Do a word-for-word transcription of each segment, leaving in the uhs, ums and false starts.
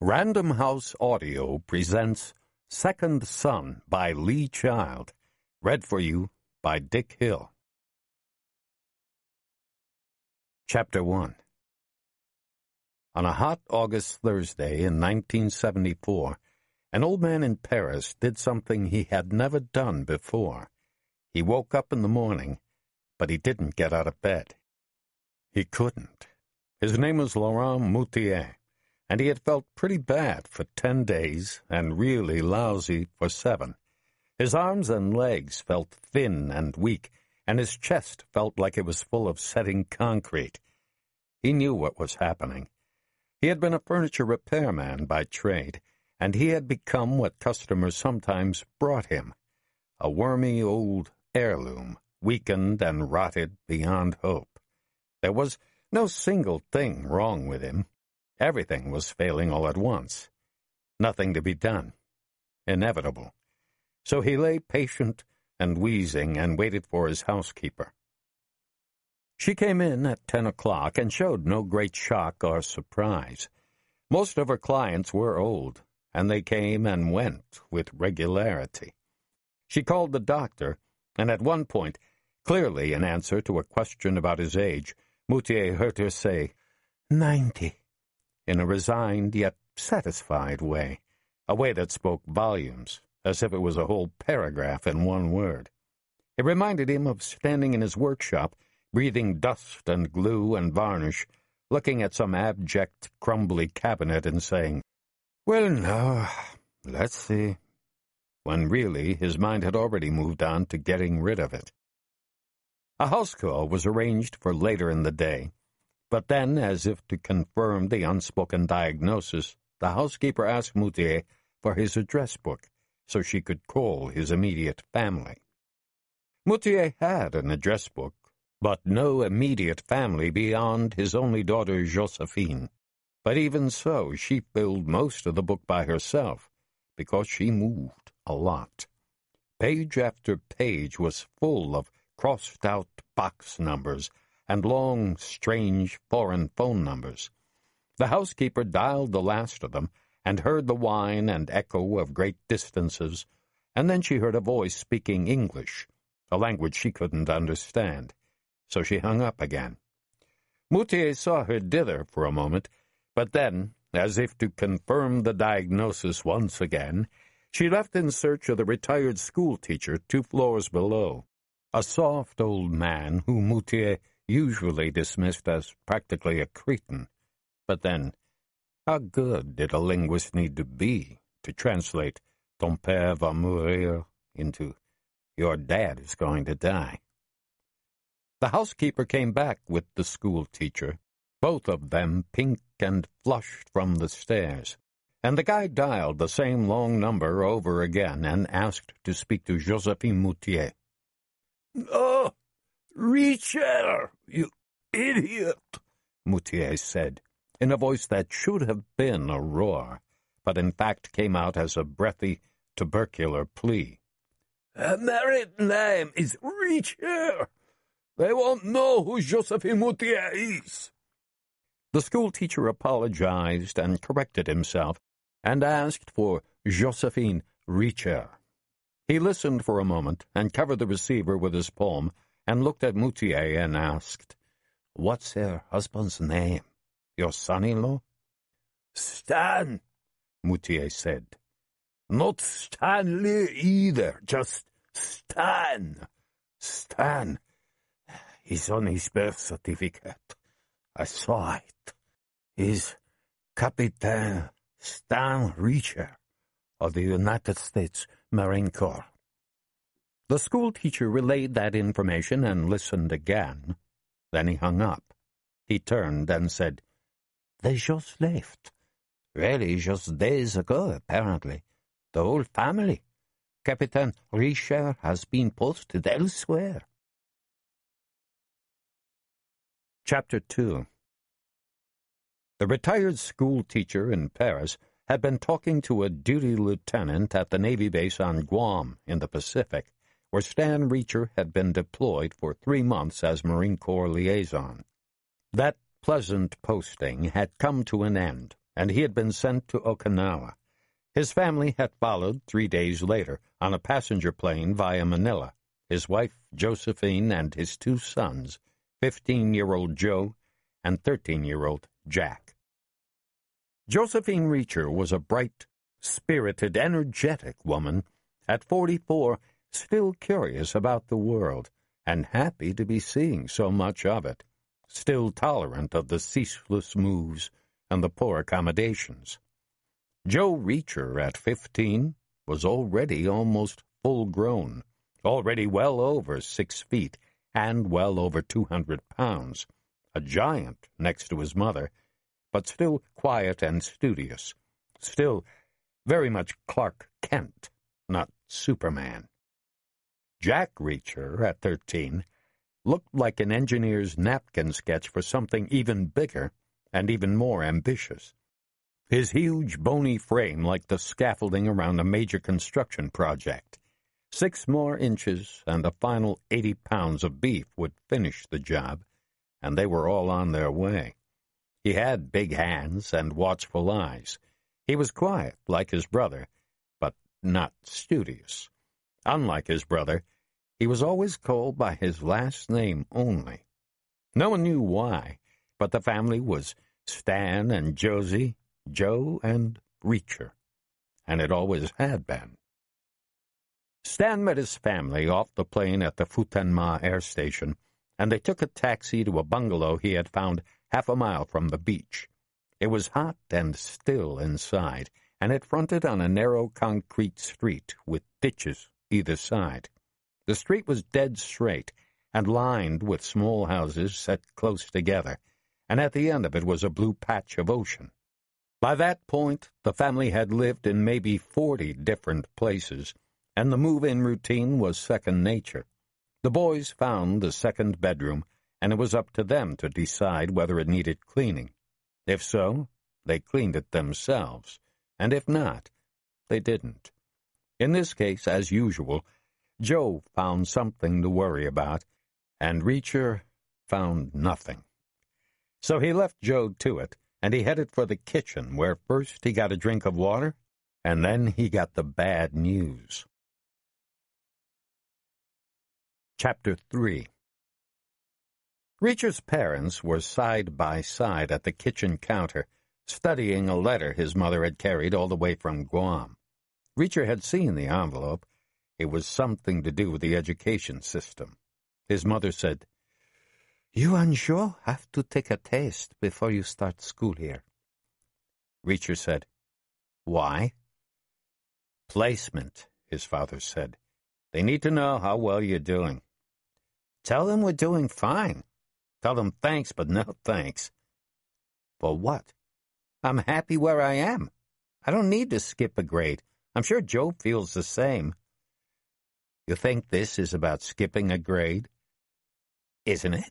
Random House Audio presents Second Son by Lee Child, read for you by Dick Hill. Chapter one. On a hot August Thursday in nineteen seventy-four, an old man in Paris did something he had never done before. He woke up in the morning, but he didn't get out of bed. He couldn't. His name was Laurent Moutier, and he had felt pretty bad for ten days and really lousy for seven. His arms and legs felt thin and weak, and his chest felt like it was full of setting concrete. He knew what was happening. He had been a furniture repairman by trade, and he had become what customers sometimes brought him, a wormy old heirloom, weakened and rotted beyond hope. There was no single thing wrong with him. Everything was failing all at once. Nothing to be done. Inevitable. So he lay patient and wheezing and waited for his housekeeper. She came in at ten o'clock and showed no great shock or surprise. Most of her clients were old, and they came and went with regularity. She called the doctor, and at one point, clearly in answer to a question about his age, Moutier heard her say, "Ninety," in a resigned yet satisfied way, a way that spoke volumes, as if it was a whole paragraph in one word. It reminded him of standing in his workshop, breathing dust and glue and varnish, looking at some abject, crumbly cabinet and saying, "Well, now, let's see," when really his mind had already moved on to getting rid of it. A house call was arranged for later in the day, but then, as if to confirm the unspoken diagnosis, the housekeeper asked Moutier for his address book so she could call his immediate family. Moutier had an address book, but no immediate family beyond his only daughter Josephine. But even so, she filled most of the book by herself, because she moved a lot. Page after page was full of crossed-out box numbers and long, strange, foreign phone numbers. The housekeeper dialed the last of them and heard the whine and echo of great distances, and then she heard a voice speaking English, a language she couldn't understand, so she hung up again. Moutier saw her dither for a moment, but then, as if to confirm the diagnosis once again, she left in search of the retired schoolteacher two floors below, a soft old man whom Moutier usually dismissed as practically a cretin. But then, how good did a linguist need to be to translate "ton père va mourir" into "your dad is going to die"? The housekeeper came back with the schoolteacher, both of them pink and flushed from the stairs, and the guy dialed the same long number over again and asked to speak to Josephine Moutier. "Oh, Richard, you idiot," Moutier said, in a voice that should have been a roar, but in fact came out as a breathy, tubercular plea. "Her married name is Richard. They won't know who Josephine Moutier is." The schoolteacher apologized and corrected himself and asked for Josephine Richard. He listened for a moment and covered the receiver with his palm and looked at Moutier and asked, "What's her husband's name? Your son-in-law?" "Stan," Moutier said. "Not Stanley either, just Stan. Stan. He's on his birth certificate. I saw it. He's Captain Stan Richard of the United States Marine Corps." The schoolteacher relayed that information and listened again. Then he hung up. He turned and said, "They just left. Really, just days ago, apparently. The whole family. Captain Richard has been posted elsewhere." Chapter two. The retired schoolteacher in Paris had been talking to a duty lieutenant at the Navy base on Guam in the Pacific, where Stan Reacher had been deployed for three months as Marine Corps liaison. That pleasant posting had come to an end, and he had been sent to Okinawa. His family had followed three days later on a passenger plane via Manila, his wife Josephine and his two sons, fifteen-year-old Joe and thirteen-year-old Jack. Josephine Reacher was a bright, spirited, energetic woman, at forty-four, still curious about the world, and happy to be seeing so much of it, still tolerant of the ceaseless moves and the poor accommodations. Joe Reacher, at fifteen, was already almost full-grown, already well over six feet and well over two hundred pounds, a giant next to his mother, but still quiet and studious, still very much Clark Kent, not Superman. Jack Reacher, at thirteen, looked like an engineer's napkin sketch for something even bigger and even more ambitious. His huge, bony frame like the scaffolding around a major construction project. Six more inches and the final eighty pounds of beef would finish the job, and they were all on their way. He had big hands and watchful eyes. He was quiet, like his brother, but not studious. Unlike his brother, he was always called by his last name only. No one knew why, but the family was Stan and Josie, Joe and Reacher, and it always had been. Stan met his family off the plane at the Futenma air station, and they took a taxi to a bungalow he had found half a mile from the beach. It was hot and still inside, and it fronted on a narrow concrete street with ditches either side. The street was dead straight and lined with small houses set close together, and at the end of it was a blue patch of ocean. By that point, the family had lived in maybe forty different places, and the move-in routine was second nature. The boys found the second bedroom, and it was up to them to decide whether it needed cleaning. If so, they cleaned it themselves, and if not, they didn't. In this case, as usual, Joe found something to worry about, and Reacher found nothing. So he left Joe to it, and he headed for the kitchen, where first he got a drink of water, and then he got the bad news. Chapter three. Reacher's parents were side by side at the kitchen counter, studying a letter his mother had carried all the way from Guam. Reacher had seen the envelope. It was something to do with the education system. His mother said, "You and Joe have to take a test before you start school here." Reacher said, "Why?" "Placement," his father said. "They need to know how well you're doing." "Tell them we're doing fine. Tell them thanks, but no thanks." "For what? I'm happy where I am. I don't need to skip a grade. I'm sure Joe feels the same." "You think this is about skipping a grade?" "Isn't it?"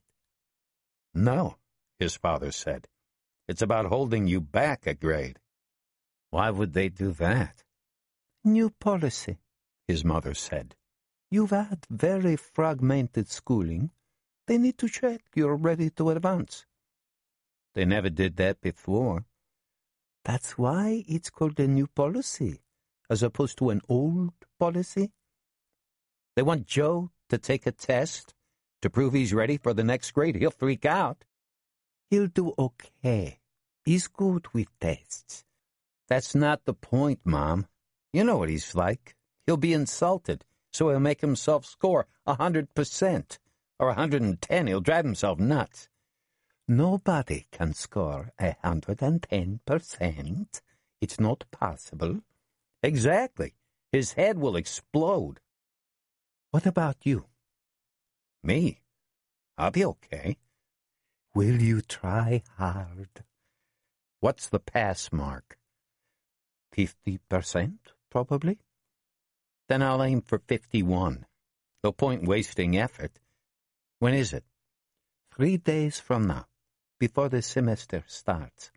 "No," his father said. "It's about holding you back a grade." "Why would they do that?" "New policy," his mother said. "You've had very fragmented schooling. They need to check you're ready to advance." "They never did that before." "That's why it's called a new policy, as opposed to an old policy." "They want Joe to take a test to prove he's ready for the next grade. He'll freak out." "He'll do okay. He's good with tests." "That's not the point, Mom. You know what he's like. He'll be insulted, so he'll make himself score a hundred percent. Or a hundred and ten. He'll drive himself nuts." "Nobody can score a hundred and ten percent. It's not possible." "Exactly. His head will explode." "What about you?" "Me? I'll be okay." "Will you try hard?" "What's the pass mark?" Fifty percent, probably." "Then I'll aim for fifty-one. No point wasting effort. When is it?" Three days from now, before the semester starts."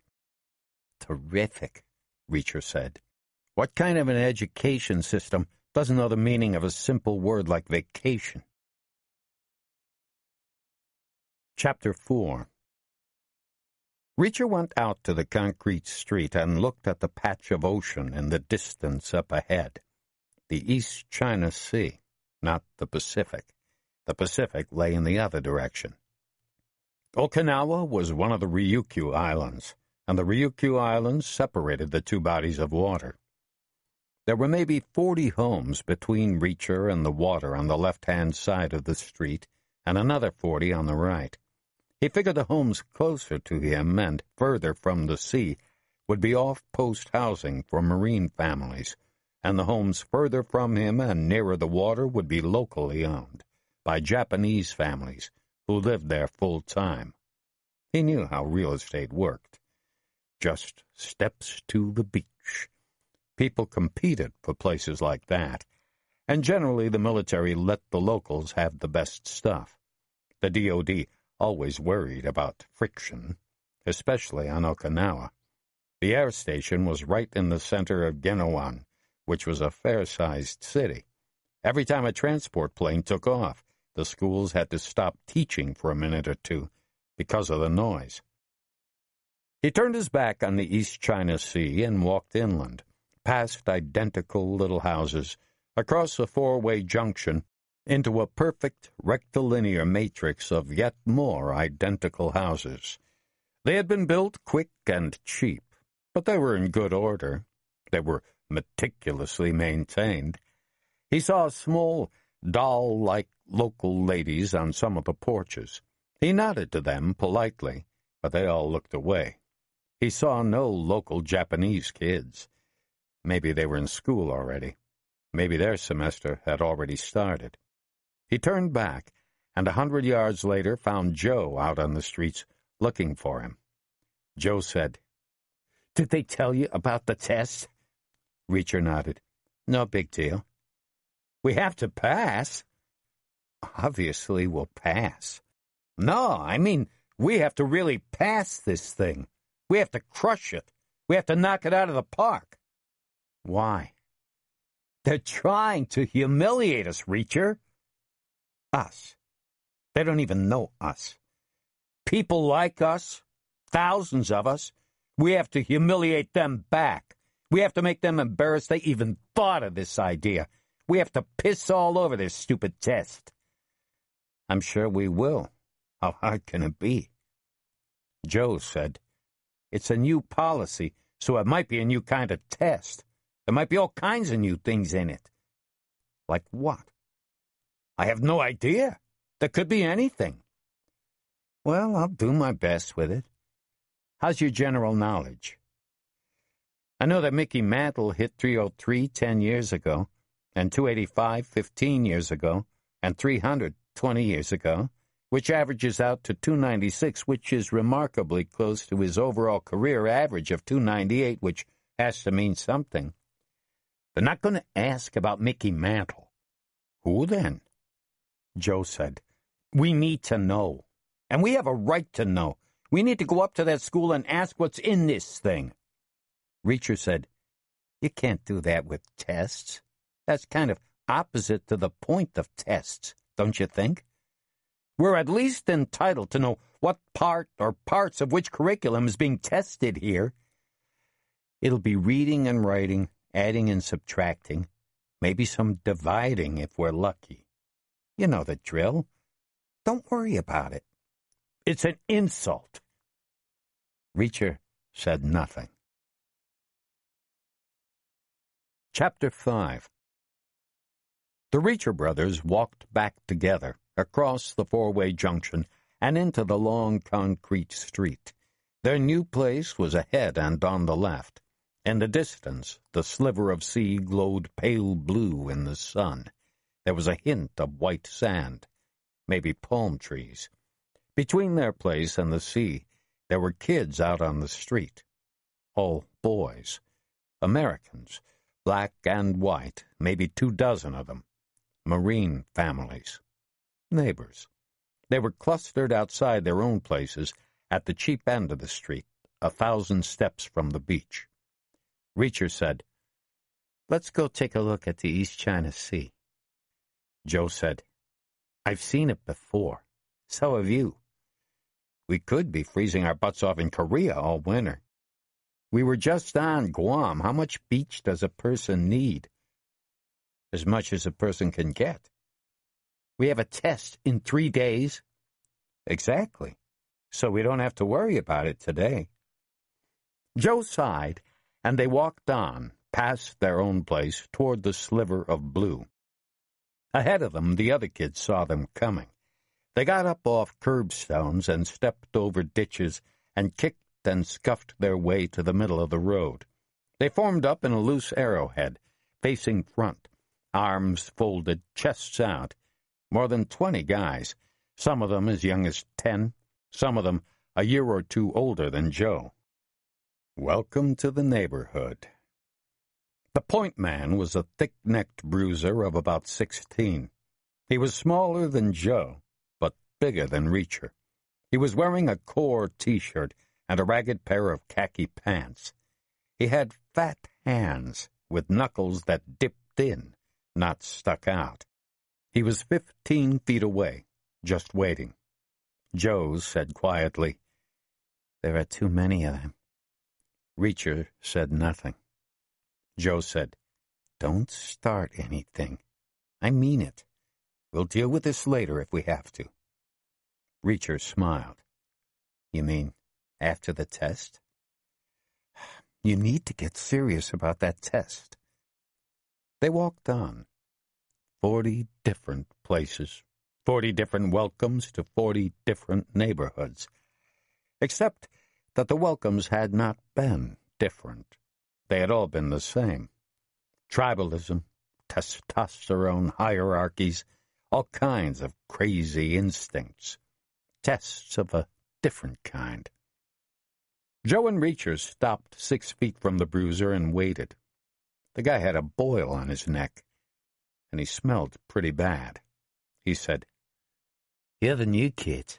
"Terrific," Reacher said. "What kind of an education system doesn't know the meaning of a simple word like vacation?" Chapter four. Reacher went out to the concrete street and looked at the patch of ocean in the distance up ahead. The East China Sea, not the Pacific. The Pacific lay in the other direction. Okinawa was one of the Ryukyu Islands, and the Ryukyu Islands separated the two bodies of water. There were maybe forty homes between Reacher and the water on the left-hand side of the street, and another forty on the right. He figured the homes closer to him and further from the sea would be off-post housing for marine families, and the homes further from him and nearer the water would be locally owned by Japanese families who lived there full-time. He knew how real estate worked. Just steps to the beach. People competed for places like that, and generally the military let the locals have the best stuff. The D O D always worried about friction, especially on Okinawa. The air station was right in the center of Genowan, which was a fair-sized city. Every time a transport plane took off, the schools had to stop teaching for a minute or two because of the noise. He turned his back on the East China Sea and walked inland, past identical little houses, across a four-way junction, into a perfect rectilinear matrix of yet more identical houses. They had been built quick and cheap, but they were in good order. They were meticulously maintained. He saw small, doll-like local ladies on some of the porches. He nodded to them politely, but they all looked away. He saw no local Japanese kids. Maybe they were in school already. Maybe their semester had already started. He turned back, and a hundred yards later found Joe out on the streets looking for him. Joe said, "Did they tell you about the test?" Reacher nodded. "No big deal." "We have to pass." "Obviously we'll pass." "No, I mean, we have to really pass this thing. We have to crush it. We have to knock it out of the park." "Why?" "They're trying to humiliate us, Reacher." "Us? They don't even know us. People like us, thousands of us, we have to humiliate them back. We have to make them embarrassed they even thought of this idea. We have to piss all over this stupid test." "I'm sure we will. How hard can it be?" Joe said, "It's a new policy, so it might be a new kind of test. There might be all kinds of new things in it." "Like what?" "I have no idea. There could be anything." "Well, I'll do my best with it. How's your general knowledge?" "I know that Mickey Mantle hit three oh three ten years ago, and two eighty-five fifteen years ago, and three hundred twenty years ago, which averages out to two ninety-six, which is remarkably close to his overall career average of two ninety-eight, which has to mean something. They're not going to ask about Mickey Mantle." "Who then?" Joe said, "We need to know. And we have a right to know. We need to go up to that school and ask what's in this thing." Reacher said, "You can't do that with tests. That's kind of opposite to the point of tests, don't you think? We're at least entitled to know what part or parts of which curriculum is being tested here. It'll be reading and writing, adding and subtracting, maybe some dividing if we're lucky. You know the drill. Don't worry about it. It's an insult." Reacher said nothing. Chapter five. The Reacher brothers walked back together across the four-way junction and into the long concrete street. Their new place was ahead and on the left. In the distance, the sliver of sea glowed pale blue in the sun. There was a hint of white sand, maybe palm trees. Between their place and the sea, there were kids out on the street. All boys. Americans, black and white, maybe two dozen of them. Marine families. Neighbors. They were clustered outside their own places at the cheap end of the street, a thousand steps from the beach. Reacher said, "Let's go take a look at the East China Sea." Joe said, "I've seen it before. So have you." We could be freezing our butts off in Korea all winter. We were just on Guam. How much beach does a person need? As much as a person can get. We have a test in three days. Exactly. So we don't have to worry about it today. Joe sighed, and they walked on, past their own place, toward the sliver of blue. Ahead of them, the other kids saw them coming. They got up off curbstones and stepped over ditches and kicked and scuffed their way to the middle of the road. They formed up in a loose arrowhead, facing front, arms folded, chests out. More than twenty guys, some of them as young as ten, some of them a year or two older than Joe. Welcome to the neighborhood. The point man was a thick-necked bruiser of about sixteen. He was smaller than Joe, but bigger than Reacher. He was wearing a Corps T-shirt and a ragged pair of khaki pants. He had fat hands with knuckles that dipped in, not stuck out. He was fifteen feet away, just waiting. Joe said quietly, "There are too many of them." Reacher said nothing. Joe said, "Don't start anything. I mean it. We'll deal with this later if we have to." Reacher smiled. "You mean after the test?" "You need to get serious about that test." They walked on. Forty different places. Forty different welcomes to forty different neighborhoods. Except that the welcomes had not been different. They had all been the same. Tribalism, testosterone hierarchies, all kinds of crazy instincts. Tests of a different kind. Joe and Reacher stopped six feet from the bruiser and waited. The guy had a boil on his neck, and he smelled pretty bad. He said, "You're the new kid."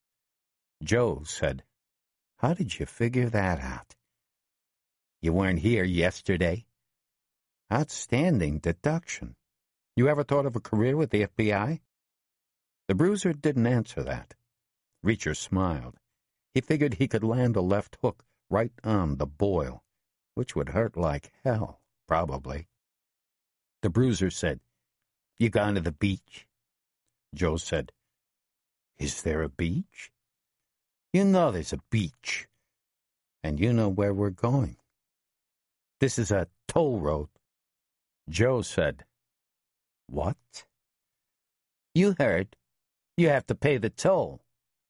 Joe said, "How did you figure that out?" "You weren't here yesterday." "Outstanding deduction. You ever thought of a career with the F B I?" The bruiser didn't answer that. Reacher smiled. He figured he could land a left hook right on the boil, which would hurt like hell, probably. The bruiser said, "You gone to the beach?" Joe said, "Is there a beach?" "You know there's a beach. And you know where we're going. This is a toll road." Joe said, "What?" "You heard. You have to pay the toll."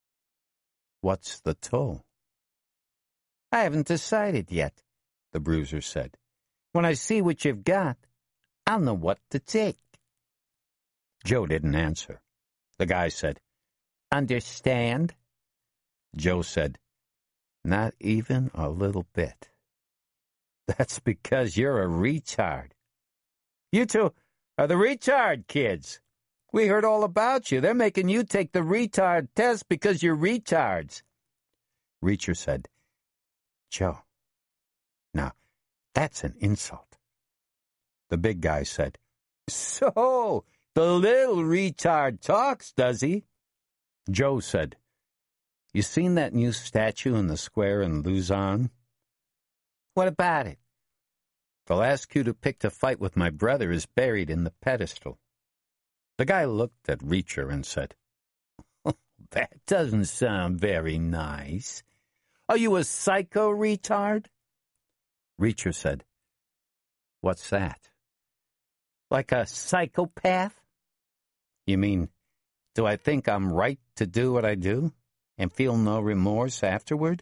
"What's the toll?" "I haven't decided yet," the bruiser said. "When I see what you've got, I'll know what to take." Joe didn't answer. The guy said, "Understand?" Joe said, "Not even a little bit." "That's because you're a retard." "You two are the retard kids. We heard all about you. They're making you take the retard test because you're retards." Reacher said, "Joe, now that's an insult." The big guy said, "So, the little retard talks, does he?" Joe said, "You seen that new statue in the square in Luzon?" "What about it?" "The last kid who picked a fight with my brother is buried in the pedestal." The guy looked at Reacher and said, "That doesn't sound very nice. Are you a psycho retard?" Reacher said, "What's that?" "Like a psychopath?" "You mean, do I think I'm right to do what I do and feel no remorse afterward?"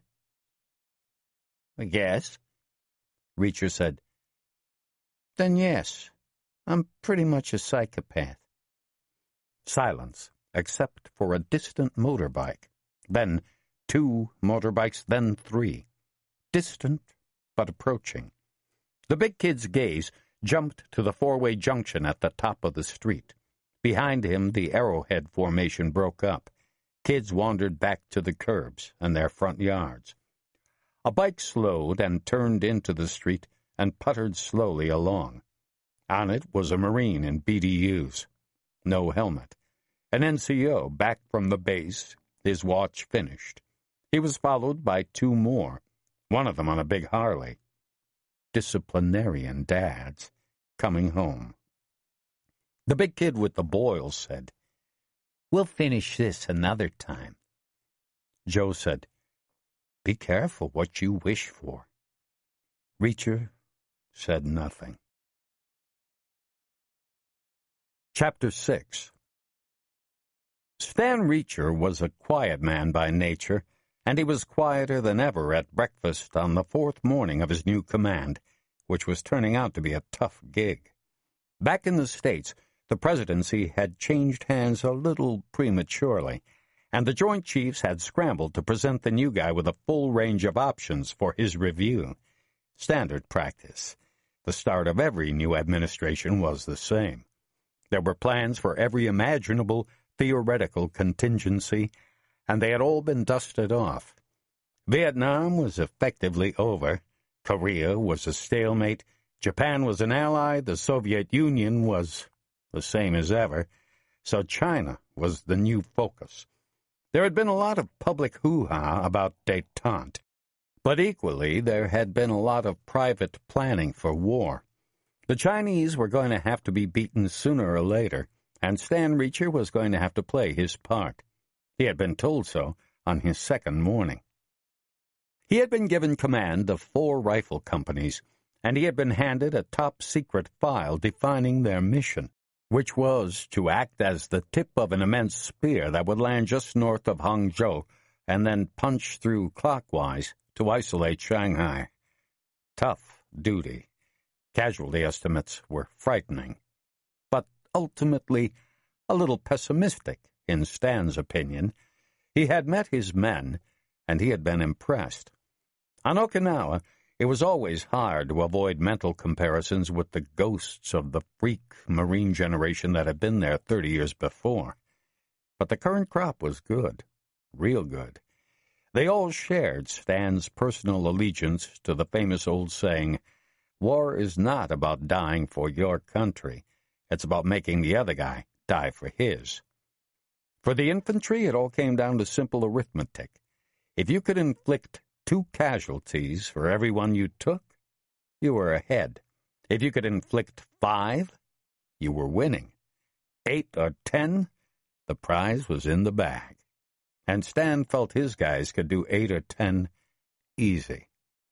"I guess." Reacher said, "Then yes, I'm pretty much a psychopath." Silence, except for a distant motorbike. Then two motorbikes, then three. Distant, but approaching. The big kid's gaze jumped to the four-way junction at the top of the street. Behind him, the arrowhead formation broke up. Kids wandered back to the curbs and their front yards. A bike slowed and turned into the street and puttered slowly along. On it was a Marine in B D Us. No helmet. An N C O back from the base, his watch finished. He was followed by two more, one of them on a big Harley. Disciplinarian dads coming home. The big kid with the boils said, "We'll finish this another time." Joe said, "Be careful what you wish for." Reacher said nothing. Chapter six. Stan Reacher was a quiet man by nature, and he was quieter than ever at breakfast on the fourth morning of his new command, which was turning out to be a tough gig. Back in the States, the presidency had changed hands a little prematurely, and the Joint Chiefs had scrambled to present the new guy with a full range of options for his review. Standard practice. The start of every new administration was the same. There were plans for every imaginable theoretical contingency, and they had all been dusted off. Vietnam was effectively over. Korea was a stalemate. Japan was an ally. The Soviet Union was the same as ever. So China was the new focus. There had been a lot of public hoo-ha about détente, but equally there had been a lot of private planning for war. The Chinese were going to have to be beaten sooner or later, and Stan Reacher was going to have to play his part. He had been told so on his second morning. He had been given command of four rifle companies, and he had been handed a top-secret file defining their mission, which was to act as the tip of an immense spear that would land just north of Hangzhou and then punch through clockwise to isolate Shanghai. Tough duty. Casualty estimates were frightening, but ultimately a little pessimistic, in Stan's opinion. He had met his men, and he had been impressed. On Okinawa, it was always hard to avoid mental comparisons with the ghosts of the freak Marine generation that had been there thirty years before. But the current crop was good, real good. They all shared Stan's personal allegiance to the famous old saying, "War is not about dying for your country. It's about making the other guy die for his." For the infantry, it all came down to simple arithmetic. If you could inflict two casualties for every one you took, you were ahead. If you could inflict five, you were winning. Eight or ten, the prize was in the bag. And Stan felt his guys could do eight or ten easy.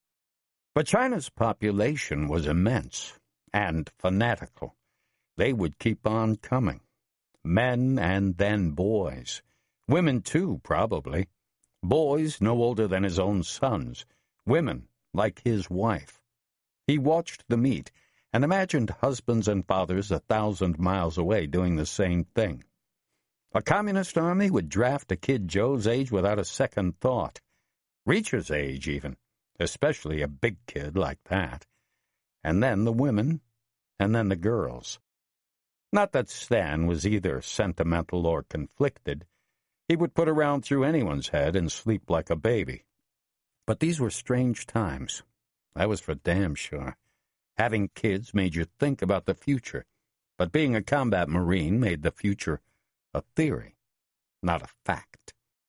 But China's population was immense and fanatical. They would keep on coming. Men and then boys. Women, too, probably. Boys no older than his own sons. Women like his wife. He watched the meet and imagined husbands and fathers a thousand miles away doing the same thing. A communist army would draft a kid Joe's age without a second thought. Reacher's age, even. Especially a big kid like that. And then the women, and then the girls. Not that Stan was either sentimental or conflicted. He would put around through anyone's head and sleep like a baby. But these were strange times. That was for damn sure. Having kids made you think about the future, but being a combat Marine made the future a theory, not a fact.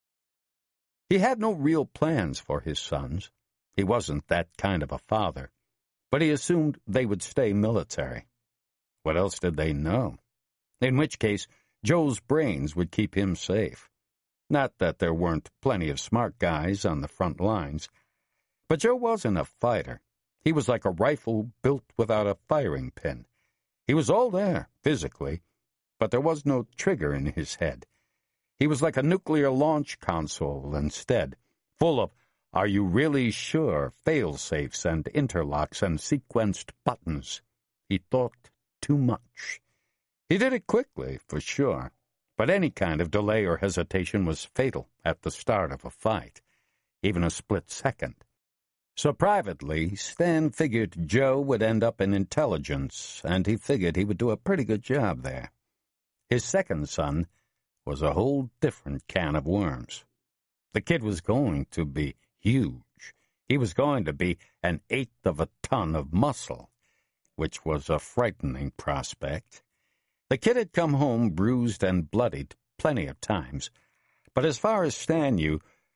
He had no real plans for his sons. He wasn't that kind of a father, but he assumed they would stay military. What else did they know? In which case, Joe's brains would keep him safe. Not that there weren't plenty of smart guys on the front lines, but Joe wasn't a fighter. He was like a rifle built without a firing pin. He was all there, physically, but there was no trigger in his head. He was like a nuclear launch console instead, full of "are you really sure" fail-safes and interlocks and sequenced buttons. He thought too much. He did it quickly, for sure, but any kind of delay or hesitation was fatal at the start of a fight, even a split second. So privately, Stan figured Joe would end up in intelligence, and he figured he would do a pretty good job there. His second son was a whole different can of worms. The kid was going to be huge. He was going to be an eighth of a ton of muscle, which was a frightening prospect. The kid had come home bruised and bloodied plenty of times, but as far as Stan knew,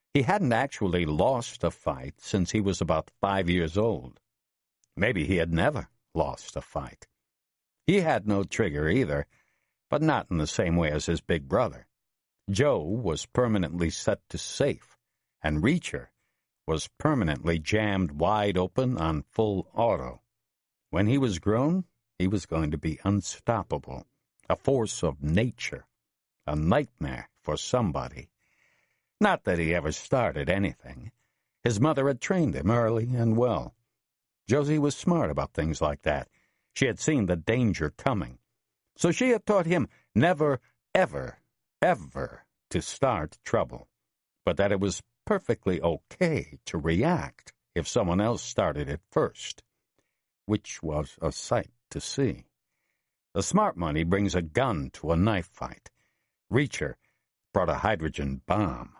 He hadn't actually lost a fight since he was about five years old. Maybe he had never lost a fight. He had no trigger either, but not in the same way as his big brother. Joe was permanently set to safe, and Reacher was permanently jammed wide open on full auto. When he was grown, he was going to be unstoppable, a force of nature, a nightmare for somebody. Not that he ever started anything. His mother had trained him early and well. Josie was smart about things like that. She had seen the danger coming. So she had taught him never, ever, ever to start trouble, but that it was perfectly okay to react if someone else started it first, which was a sight to see. The smart money brings a gun to a knife fight. Reacher brought a hydrogen bomb.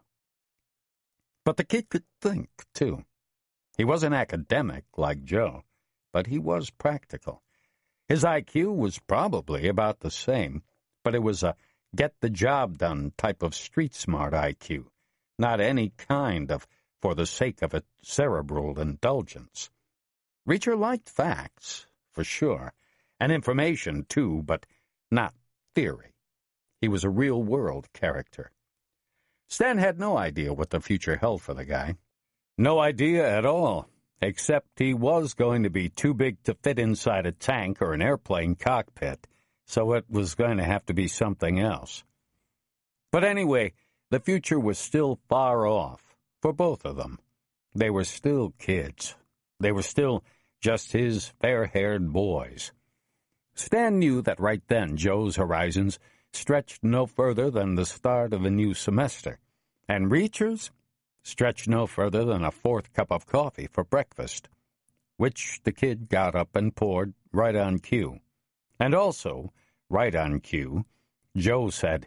But the kid could think, too. He wasn't academic like Joe, but he was practical. His I Q was probably about the same, but it was a get-the-job-done type of street-smart I Q, not any kind of for the sake of it cerebral indulgence. Reacher liked facts, for sure, and information, too, but not theory. He was a real-world character. Stan had no idea what the future held for the guy. No idea at all, except he was going to be too big to fit inside a tank or an airplane cockpit, so it was going to have to be something else. But anyway, the future was still far off for both of them. They were still kids. They were still just his fair-haired boys. Stan knew that right then Joe's horizons stretched no further than the start of the new semester, and Reacher's stretched no further than a fourth cup of coffee for breakfast, which the kid got up and poured right on cue. And also, right on cue, Joe said,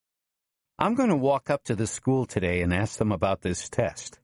"I'm going to walk up to the school today and ask them about this test."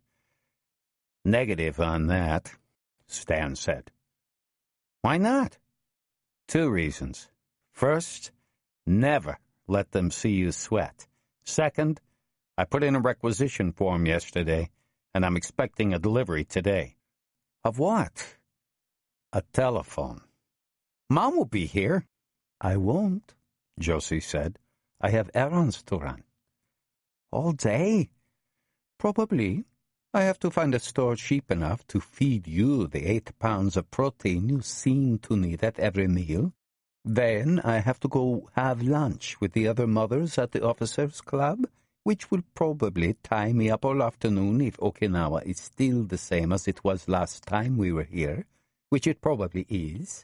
"Negative on that," Stan said. "Why not?" "Two reasons. First, never let them see you sweat. Second, I put in a requisition form yesterday, and I'm expecting a delivery today." "Of what?" "A telephone." "Mom will be here." "I won't," Josie said. "I have errands to run." "All day?" "Probably. I have to find a store cheap enough to feed you the eight pounds of protein you seem to need at every meal. Then I have to go have lunch with the other mothers at the officers' club, which will probably tie me up all afternoon if Okinawa is still the same as it was last time we were here, which it probably is."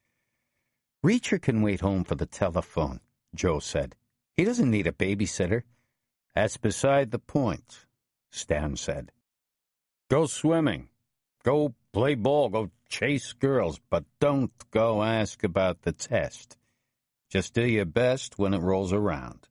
"Reacher can wait home for the telephone," Joe said. "He doesn't need a babysitter." "That's beside the point," Stan said. "Go swimming. Go play ball. Go chase girls. But don't go ask about the test. Just do your best when it rolls around."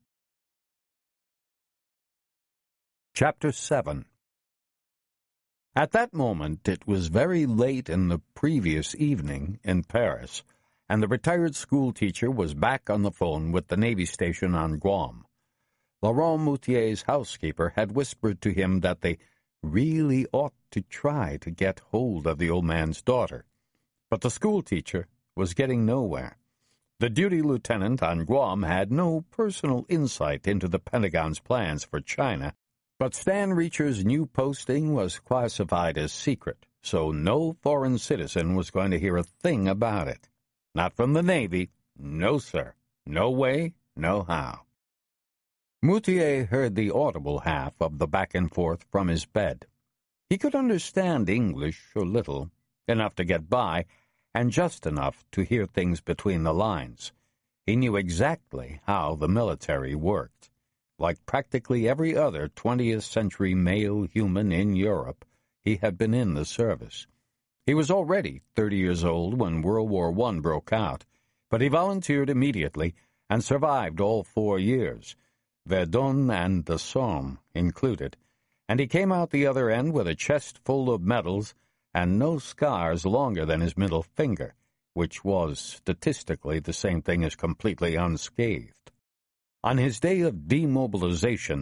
Chapter seven. At that moment, it was very late in the previous evening in Paris, and the retired schoolteacher was back on the phone with the Navy station on Guam. Laurent Moutier's housekeeper had whispered to him that they really ought to try to get hold of the old man's daughter. But the schoolteacher was getting nowhere. The duty lieutenant on Guam had no personal insight into the Pentagon's plans for China, but Stan Reacher's new posting was classified as secret, so no foreign citizen was going to hear a thing about it. Not from the Navy. No, sir. No way, no how. Moutier heard the audible half of the back and forth from his bed. He could understand English a little, enough to get by, and just enough to hear things between the lines. He knew exactly how the military worked. Like practically every other twentieth century male human in Europe, he had been in the service. He was already thirty years old when World War One broke out, but he volunteered immediately and survived all four years, Verdun and the Somme included, and he came out the other end with a chest full of medals and no scars longer than his middle finger, which was statistically the same thing as completely unscathed. On his day of demobilization,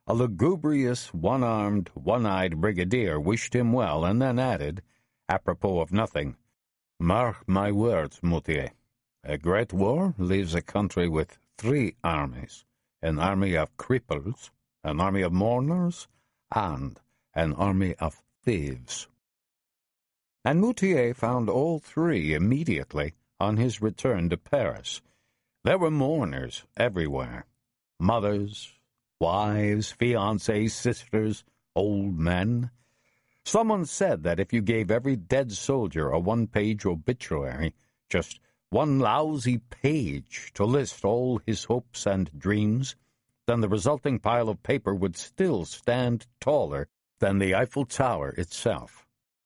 A lugubrious, one-armed, one-eyed brigadier wished him well and then added, apropos of nothing, "Mark my words, Moutier. A great war leaves a country with three armies, an army of cripples, an army of mourners, and an army of thieves." And Moutier found all three immediately on his return to Paris. There were mourners everywhere, mothers, wives, fiancés, sisters, old men. Someone said that if you gave every dead soldier a one-page obituary, just one lousy page to list all his hopes and dreams, then the resulting pile of paper would still stand taller than the Eiffel Tower itself.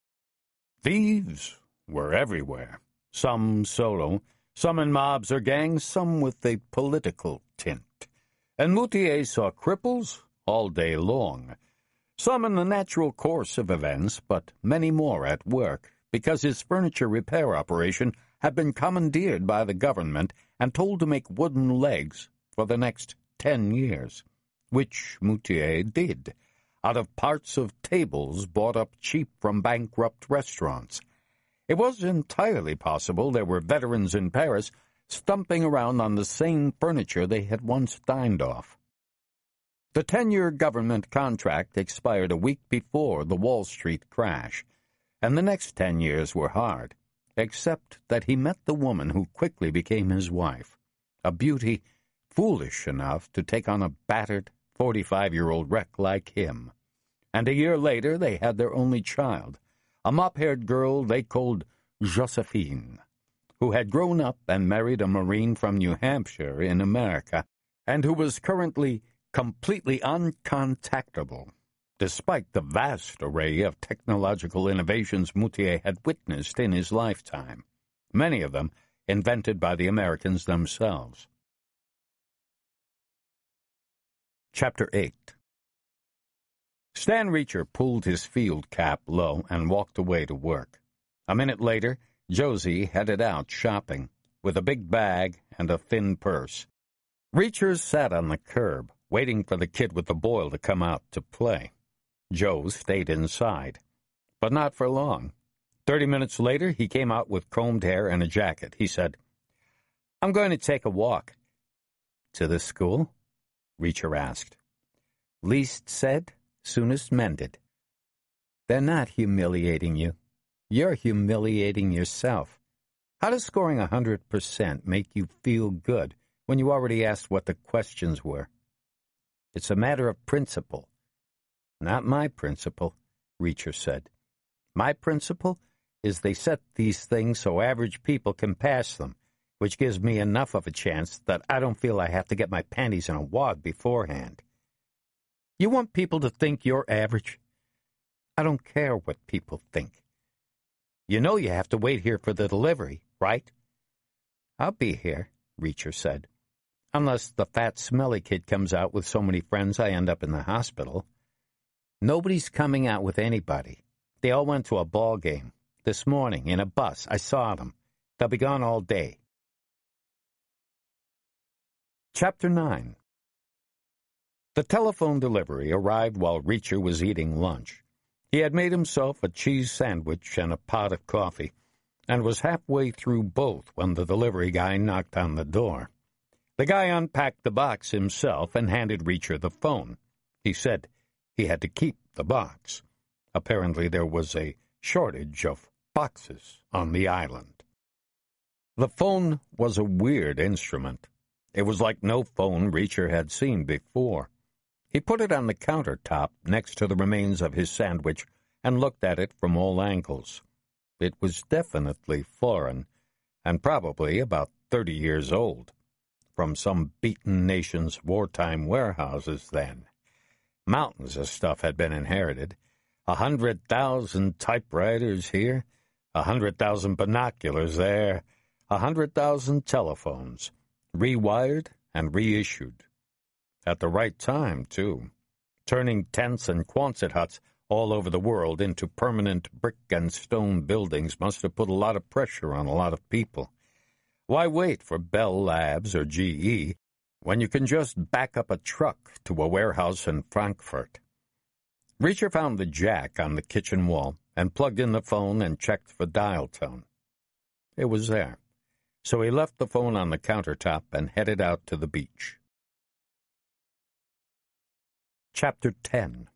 Thieves were everywhere, some solo, some in mobs or gangs, some with a political tint. And Moutier saw cripples all day long, some in the natural course of events, but many more at work, because his furniture repair operation had been commandeered by the government and told to make wooden legs for the next ten years, which Moutier did, out of parts of tables bought up cheap from bankrupt restaurants. It was entirely possible there were veterans in Paris stumping around on the same furniture they had once dined off. The ten-year government contract expired a week before the Wall Street crash, and the next ten years were hard, except that he met the woman who quickly became his wife, a beauty foolish enough to take on a battered forty-five-year-old wreck like him. And a year later they had their only child, a mop-haired girl they called Josephine, who had grown up and married a Marine from New Hampshire in America, and who was currently completely uncontactable, despite the vast array of technological innovations Moutier had witnessed in his lifetime, many of them invented by the Americans themselves. Chapter eight. Stan Reacher pulled his field cap low and walked away to work. A minute later, Josie headed out shopping, with a big bag and a thin purse. Reacher sat on the curb, waiting for the kid with the boil to come out to play. Joe stayed inside, but not for long. Thirty minutes later, he came out with combed hair and a jacket. He said, "I'm going to take a walk." "To the school?" Reacher asked. "Least said, soonest mended." "They're not humiliating you. You're humiliating yourself. How does scoring a hundred percent make you feel good when you already asked what the questions were?" "It's a matter of principle." "Not my principle," Reacher said. "My principle is they set these things so average people can pass them, which gives me enough of a chance that I don't feel I have to get my panties in a wad beforehand." "You want people to think you're average?" "I don't care what people think." "You know you have to wait here for the delivery, right?" "I'll be here," Reacher said. "Unless the fat, smelly kid comes out with so many friends I end up in the hospital." "Nobody's coming out with anybody. They all went to a ball game. This morning, in a bus. I saw them. They'll be gone all day." Chapter nine. The telephone delivery arrived while Reacher was eating lunch. He had made himself a cheese sandwich and a pot of coffee, and was halfway through both when the delivery guy knocked on the door. The guy unpacked the box himself and handed Reacher the phone. He said he had to keep the box. Apparently there was a shortage of boxes on the island. The phone was a weird instrument. It was like no phone Reacher had seen before. He put it on the countertop next to the remains of his sandwich and looked at it from all angles. It was definitely foreign, and probably about thirty years old, from some beaten nation's wartime warehouses then. Mountains of stuff had been inherited. A hundred thousand typewriters here, a hundred thousand binoculars there, a hundred thousand telephones, rewired and reissued. At the right time, too. Turning tents and Quonset huts all over the world into permanent brick and stone buildings must have put a lot of pressure on a lot of people. Why wait for Bell Labs or G E when you can just back up a truck to a warehouse in Frankfurt. Reacher found the jack on the kitchen wall and plugged in the phone and checked for dial tone. It was there, so he left the phone on the countertop and headed out to the beach. Chapter ten.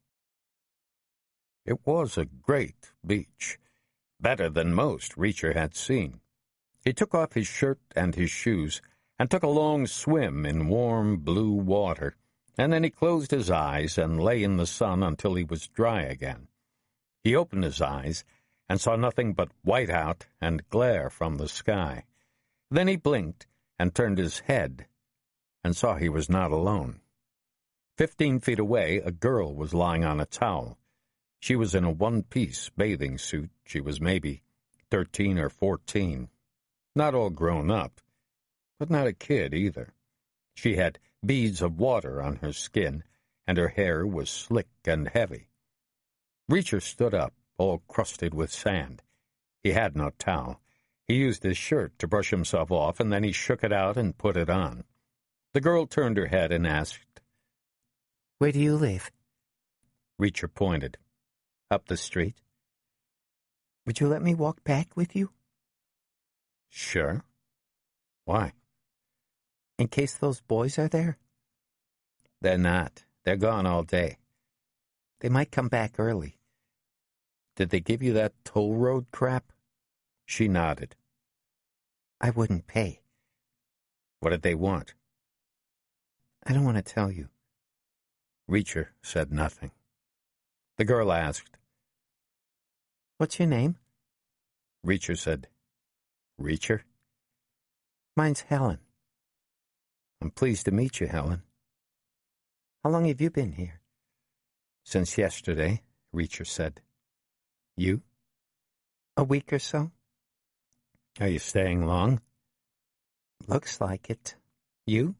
It was a great beach, better than most Reacher had seen. He took off his shirt and his shoes and took a long swim in warm blue water, and then he closed his eyes and lay in the sun until he was dry again. He opened his eyes and saw nothing but whiteout and glare from the sky. Then he blinked and turned his head and saw he was not alone. Fifteen feet away, a girl was lying on a towel. She was in a one-piece bathing suit. She was maybe thirteen or fourteen. Not all grown up, but not a kid either. She had beads of water on her skin, and her hair was slick and heavy. Reacher stood up, all crusted with sand. He had no towel. He used his shirt to brush himself off, and then he shook it out and put it on. The girl turned her head and asked, "Where do you live?" Reacher pointed. "Up the street." "Would you let me walk back with you?" "Sure. Why?" "In case those boys are there?" "They're not. They're gone all day." "They might come back early." "Did they give you that toll road crap?" She nodded. "I wouldn't pay." "What did they want?" "I don't want to tell you." Reacher said nothing. The girl asked, "What's your name?" Reacher said, "Reacher?" "Mine's Helen." "I'm pleased to meet you, Helen." "How long have you been here?" "Since yesterday," Reacher said. "You?" "A week or so." "Are you staying long?" "Looks like it. You?"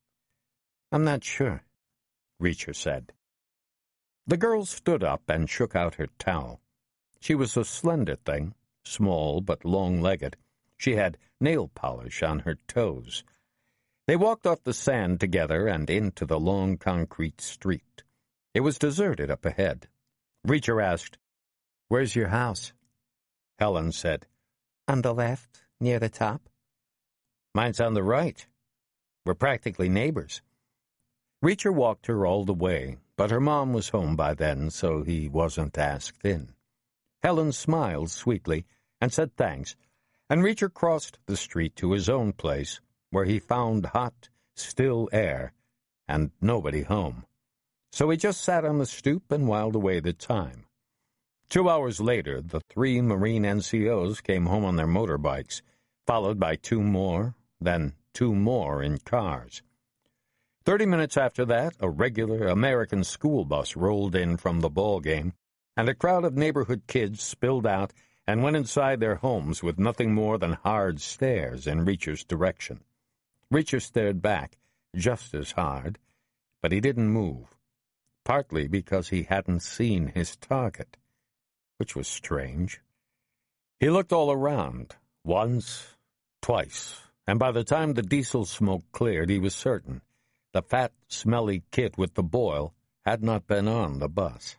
"I'm not sure," Reacher said. The girl stood up and shook out her towel. She was a slender thing, small but long-legged. She had nail polish on her toes. They walked off the sand together and into the long concrete street. It was deserted up ahead. Reacher asked, "Where's your house?" Helen said, "On the left, near the top." "Mine's on the right. We're practically neighbors." Reacher walked her all the way, but her mom was home by then, so he wasn't asked in. Helen smiled sweetly and said thanks, and Reacher crossed the street to his own place, where he found hot, still air and nobody home. So he just sat on the stoop and whiled away the time. Two hours later, the three Marine N C Os came home on their motorbikes, followed by two more, then two more in cars. Thirty minutes after that, a regular American school bus rolled in from the ball game, and a crowd of neighborhood kids spilled out and went inside their homes with nothing more than hard stares in Reacher's direction. Reacher stared back, just as hard, but he didn't move, partly because he hadn't seen his target, which was strange. He looked all around, once, twice, and by the time the diesel smoke cleared, he was certain the fat, smelly kid with the boil had not been on the bus.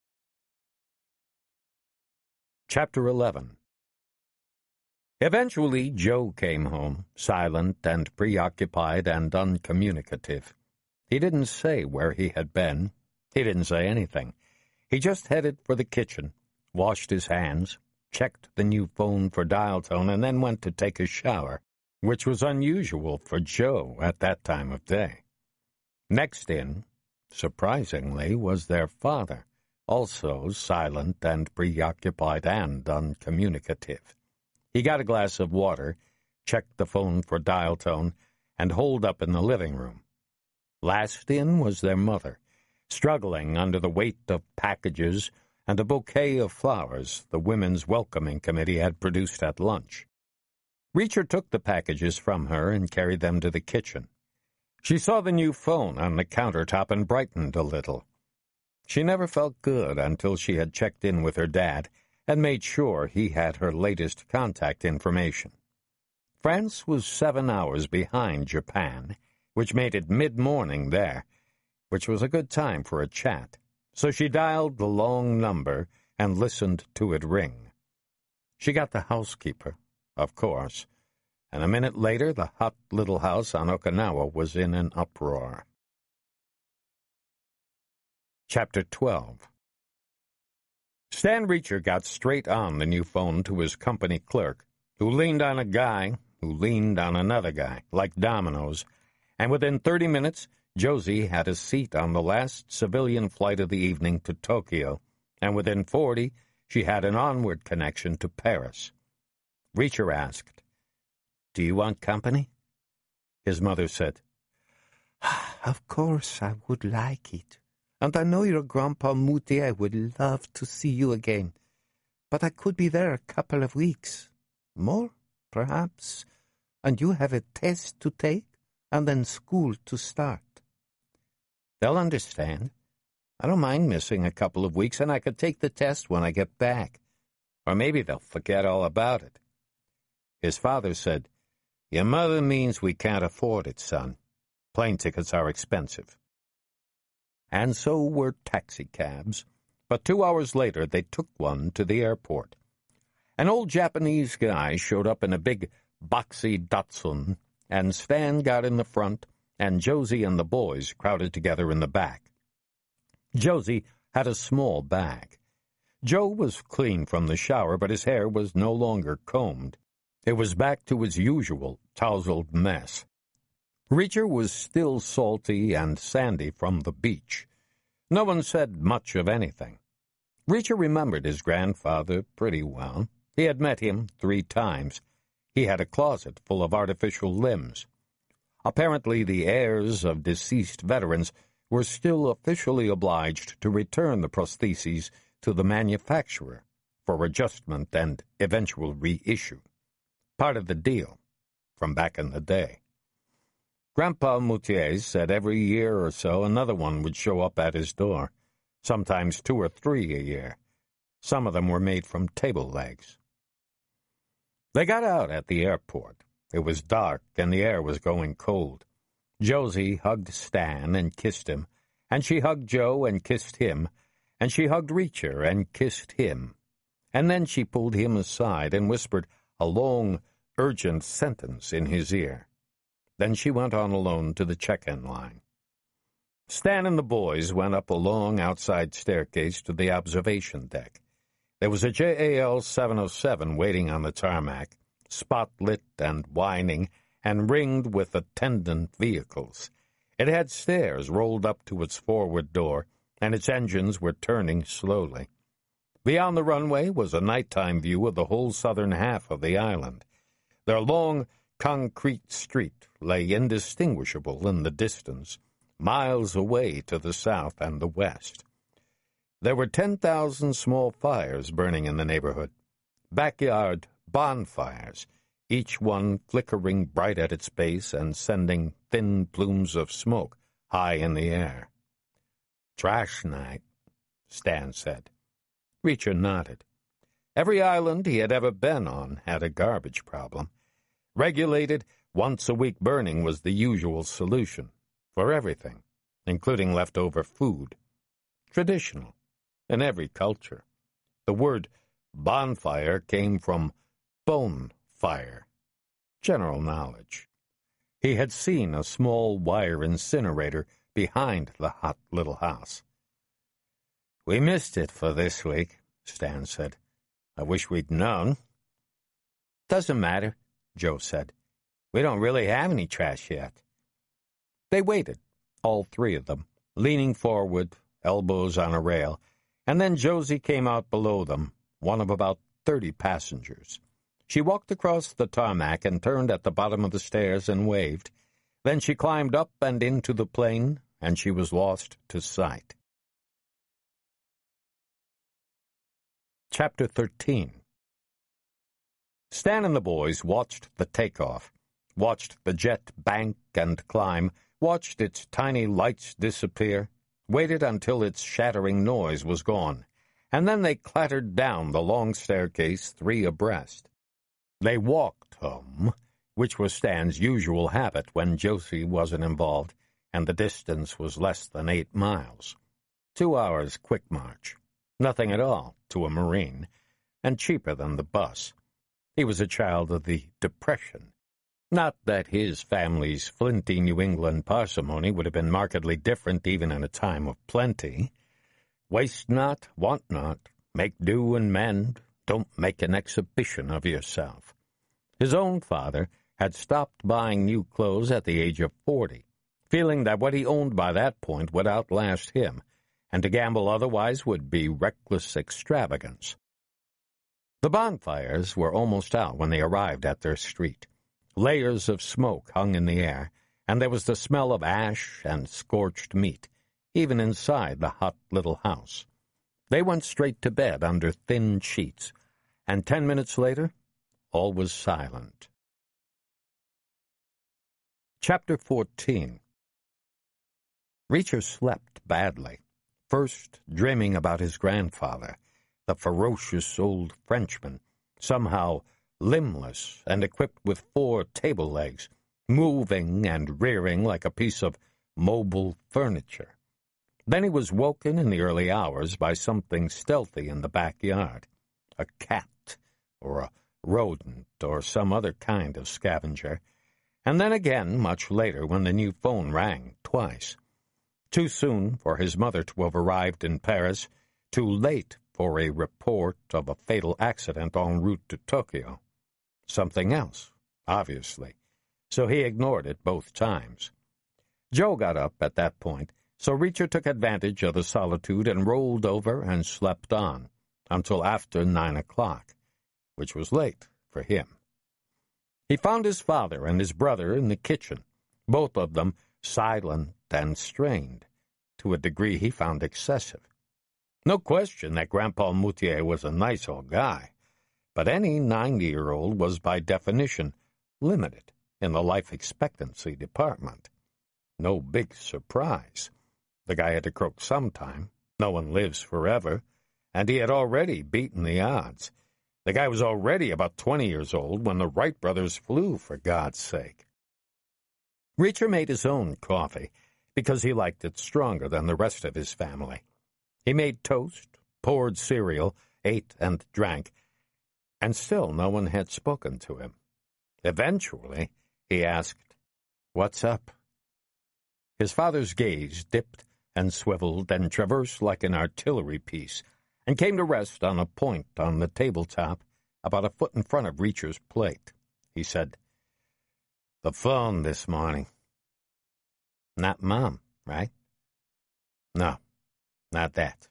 Chapter eleven. Eventually, Joe came home, silent and preoccupied and uncommunicative. He didn't say where he had been. He didn't say anything. He just headed for the kitchen, washed his hands, checked the new phone for dial tone, and then went to take a shower, which was unusual for Joe at that time of day. Next in, surprisingly, was their father, also silent and preoccupied and uncommunicative. He got a glass of water, checked the phone for dial tone, and holed up in the living room. Last in was their mother, struggling under the weight of packages and a bouquet of flowers the Women's Welcoming Committee had produced at lunch. Reacher took the packages from her and carried them to the kitchen. She saw the new phone on the countertop and brightened a little. She never felt good until she had checked in with her dad and made sure he had her latest contact information. France was seven hours behind Japan, which made it mid-morning there, which was a good time for a chat. So she dialed the long number and listened to it ring. She got the housekeeper, of course, and a minute later the hot little house on Okinawa was in an uproar. Chapter twelve. Stan Reacher got straight on the new phone to his company clerk, who leaned on a guy who leaned on another guy, like dominoes, and within thirty minutes, Josie had a seat on the last civilian flight of the evening to Tokyo, and within forty, she had an onward connection to Paris. Reacher asked, "Do you want company?" His mother said, "Of course I would like it. And I know your Grandpa Moutier would love to see you again. But I could be there a couple of weeks. More, perhaps. And you have a test to take, and then school to start." "They'll understand. I don't mind missing a couple of weeks, and I could take the test when I get back. Or maybe they'll forget all about it." His father said, "Your mother means we can't afford it, son. Plane tickets are expensive." And so were taxicabs, but two hours later they took one to the airport. An old Japanese guy showed up in a big, boxy Datsun, and Stan got in the front, and Josie and the boys crowded together in the back. Josie had a small bag. Joe was clean from the shower, but his hair was no longer combed. It was back to his usual tousled mess. Reacher was still salty and sandy from the beach. No one said much of anything. Reacher remembered his grandfather pretty well. He had met him three times. He had a closet full of artificial limbs. Apparently the heirs of deceased veterans were still officially obliged to return the prostheses to the manufacturer for adjustment and eventual reissue. Part of the deal from back in the day. Grandpa Moutier said every year or so another one would show up at his door, sometimes two or three a year. Some of them were made from table legs. They got out at the airport. It was dark, and the air was going cold. Josie hugged Stan and kissed him, and she hugged Joe and kissed him, and she hugged Reacher and kissed him. And then she pulled him aside and whispered a long, urgent sentence in his ear. Then she went on alone to the check-in line. Stan and the boys went up a long outside staircase to the observation deck. There was a J A L seven oh seven waiting on the tarmac, spot-lit and whining, and ringed with attendant vehicles. It had stairs rolled up to its forward door, and its engines were turning slowly. Beyond the runway was a nighttime view of the whole southern half of the island. Their long, concrete street lay indistinguishable in the distance, miles away to the south and the west. There were ten thousand small fires burning in the neighborhood, backyard bonfires, each one flickering bright at its base and sending thin plumes of smoke high in the air. "Trash night," Stan said. Reacher nodded. Every island he had ever been on had a garbage problem. Regulated, once-a-week burning was the usual solution for everything, including leftover food. Traditional in every culture. The word bonfire came from bone fire. General knowledge. He had seen a small wire incinerator behind the hot little house. "We missed it for this week," Stan said. "I wish we'd known." "Doesn't matter," Joe said. "We don't really have any trash yet." They waited, all three of them, leaning forward, elbows on a rail, and then Josie came out below them, one of about thirty passengers. She walked across the tarmac and turned at the bottom of the stairs and waved. Then she climbed up and into the plane, and she was lost to sight. Chapter thirteen. Stan and the boys watched the takeoff, watched the jet bank and climb, watched its tiny lights disappear, waited until its shattering noise was gone, and then they clattered down the long staircase three abreast. They walked home, which was Stan's usual habit when Josie wasn't involved and the distance was less than eight miles. Two hours quick march. Nothing at all to a Marine, and cheaper than the bus. He was a child of the Depression. Not that his family's flinty New England parsimony would have been markedly different even in a time of plenty. Waste not, want not, make do and mend, don't make an exhibition of yourself. His own father had stopped buying new clothes at the age of forty, feeling that what he owned by that point would outlast him, and to gamble otherwise would be reckless extravagance. The bonfires were almost out when they arrived at their street. Layers of smoke hung in the air, and there was the smell of ash and scorched meat, even inside the hot little house. They went straight to bed under thin sheets, and ten minutes later, all was silent. Chapter fourteen. Reacher slept badly, first dreaming about his grandfather, the ferocious old Frenchman, somehow limbless and equipped with four table legs, moving and rearing like a piece of mobile furniture. Then he was woken in the early hours by something stealthy in the backyard, a cat or a rodent or some other kind of scavenger, and then again much later when the new phone rang twice. Too soon for his mother to have arrived in Paris, too late for a report of a fatal accident en route to Tokyo. Something else, obviously, so he ignored it both times. Joe got up at that point, so Reacher took advantage of the solitude and rolled over and slept on until after nine o'clock, which was late for him. He found his father and his brother in the kitchen, both of them silent and strained, to a degree he found excessive. No question that Grandpa Moutier was a nice old guy, but any ninety-year-old was by definition limited in the life expectancy department. No big surprise. The guy had to croak sometime. No one lives forever, and he had already beaten the odds. The guy was already about twenty years old when the Wright brothers flew, for God's sake. Reacher made his own coffee because he liked it stronger than the rest of his family. He made toast, poured cereal, ate and drank, and still no one had spoken to him. Eventually, he asked, "What's up?" His father's gaze dipped and swiveled and traversed like an artillery piece, and came to rest on a point on the tabletop about a foot in front of Reacher's plate. He said, "The phone this morning." "Not Mom, right?" "No, not that."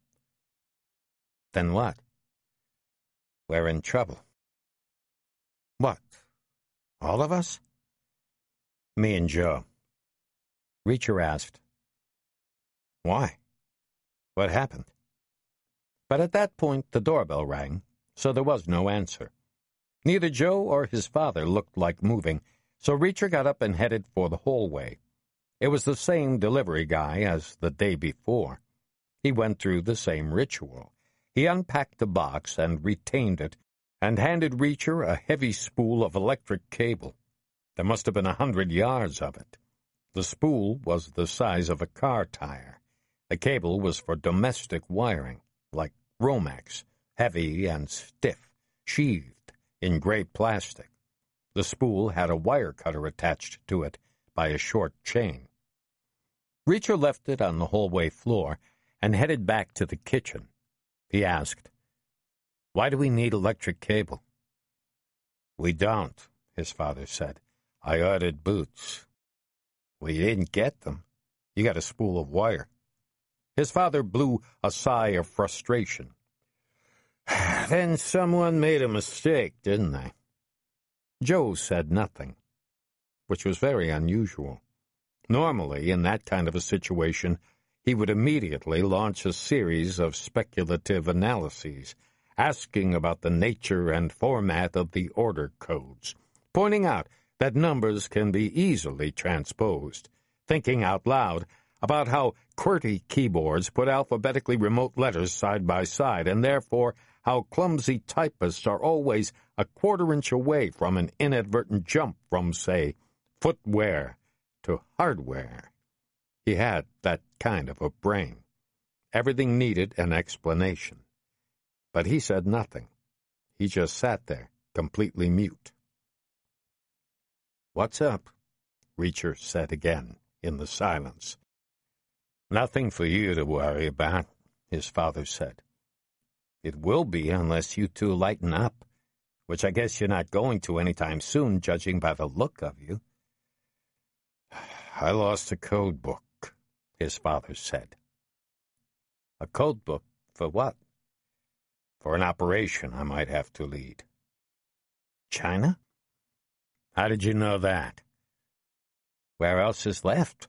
"Then what?" "We're in trouble." "What? All of us?" "Me and Joe." Reacher asked, "Why? What happened?" But at that point the doorbell rang, so there was no answer. Neither Joe or his father looked like moving, so Reacher got up and headed for the hallway. It was the same delivery guy as the day before. He went through the same ritual. He unpacked the box and retained it, and handed Reacher a heavy spool of electric cable. There must have been a hundred yards of it. The spool was the size of a car tire. The cable was for domestic wiring, like Romex, heavy and stiff, sheathed in gray plastic. The spool had a wire cutter attached to it by a short chain. Reacher left it on the hallway floor and headed back to the kitchen. He asked, "Why do we need electric cable?" "We don't," his father said. "I ordered boots." "Well, you didn't get them. You got a spool of wire." His father blew a sigh of frustration. "Then someone made a mistake, didn't they?" Joe said nothing, which was very unusual. Normally, in that kind of a situation, he would immediately launch a series of speculative analyses, asking about the nature and format of the order codes, pointing out that numbers can be easily transposed, thinking out loud about how QWERTY keyboards put alphabetically remote letters side by side, and therefore how clumsy typists are always a quarter inch away from an inadvertent jump from, say, footwear to hardware. He had that kind of a brain. Everything needed an explanation. But he said nothing. He just sat there, completely mute. "What's up?" Reacher said again, in the silence. "Nothing for you to worry about," his father said. "It will be unless you two lighten up, which I guess you're not going to anytime soon, judging by the look of you." "I lost a code book," his father said. "A code book for what?" "For an operation I might have to lead." "China?" "How did you know that?" "Where else is left?"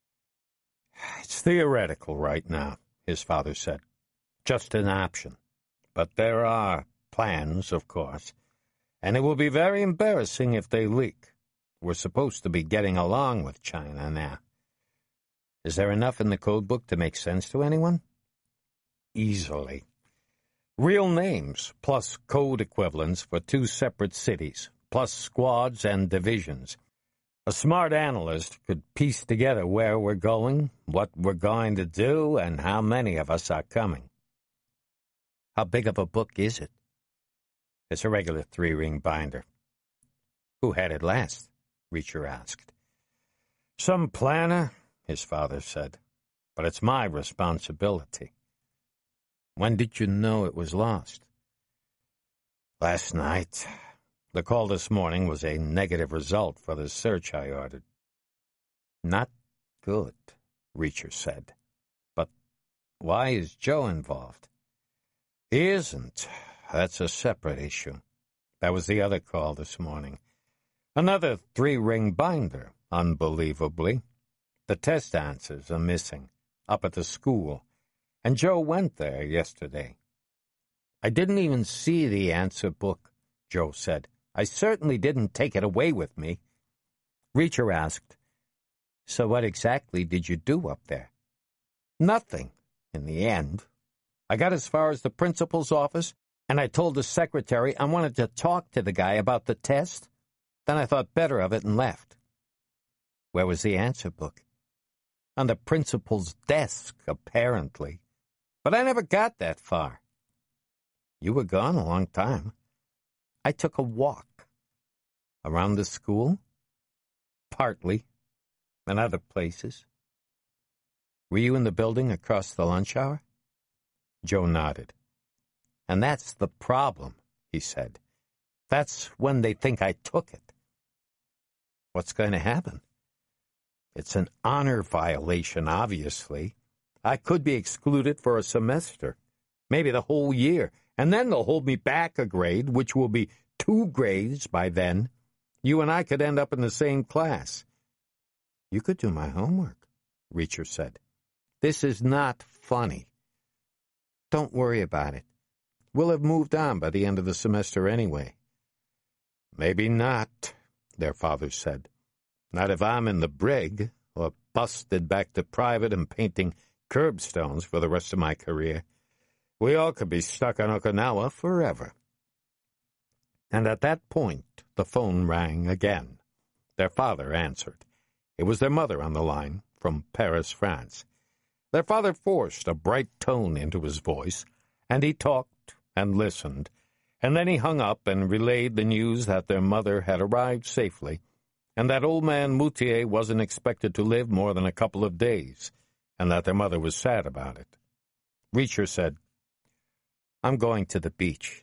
"It's theoretical right now," his father said. "Just an option. But there are plans, of course, and it will be very embarrassing if they leak. We're supposed to be getting along with China now." "Is there enough in the code book to make sense to anyone?" "Easily. Real names, plus code equivalents for two separate cities, plus squads and divisions. A smart analyst could piece together where we're going, what we're going to do, and how many of us are coming." "How big of a book is it?" "It's a regular three-ring binder." "Who had it last?" Reacher asked. "Some planner," his father said. "But it's my responsibility." "When did you know it was lost?" "Last night. The call this morning was a negative result for the search I ordered." "Not good," Reacher said. "But why is Joe involved?" "He isn't. That's a separate issue. That was the other call this morning. Another three-ring binder, unbelievably. The test answers are missing, up at the school, and Joe went there yesterday." "I didn't even see the answer book," Joe said. "I certainly didn't take it away with me." Reacher asked, "So what exactly did you do up there?" "Nothing, in the end. I got as far as the principal's office, and I told the secretary I wanted to talk to the guy about the test. Then I thought better of it and left." "Where was the answer book?" "On the principal's desk, apparently. But I never got that far." "You were gone a long time." "I took a walk." "Around the school?" "Partly. And other places." "Were you in the building across the lunch hour?" Joe nodded. "And that's the problem," he said. "That's when they think I took it." "What's going to happen?" "It's an honor violation, obviously. I could be excluded for a semester, maybe the whole year, and then they'll hold me back a grade, which will be two grades by then. You and I could end up in the same class." "You could do my homework," Reacher said. "This is not funny." "Don't worry about it. We'll have moved on by the end of the semester anyway." "Maybe not," their father said. "Not if I'm in the brig, or busted back to private and painting curbstones for the rest of my career. We all could be stuck on Okinawa forever." And at that point, the phone rang again. Their father answered. It was their mother on the line, from Paris, France. Their father forced a bright tone into his voice, and he talked and listened, and then he hung up and relayed the news that their mother had arrived safely, and that old man Moutier wasn't expected to live more than a couple of days, and that their mother was sad about it. Reacher said, "I'm going to the beach."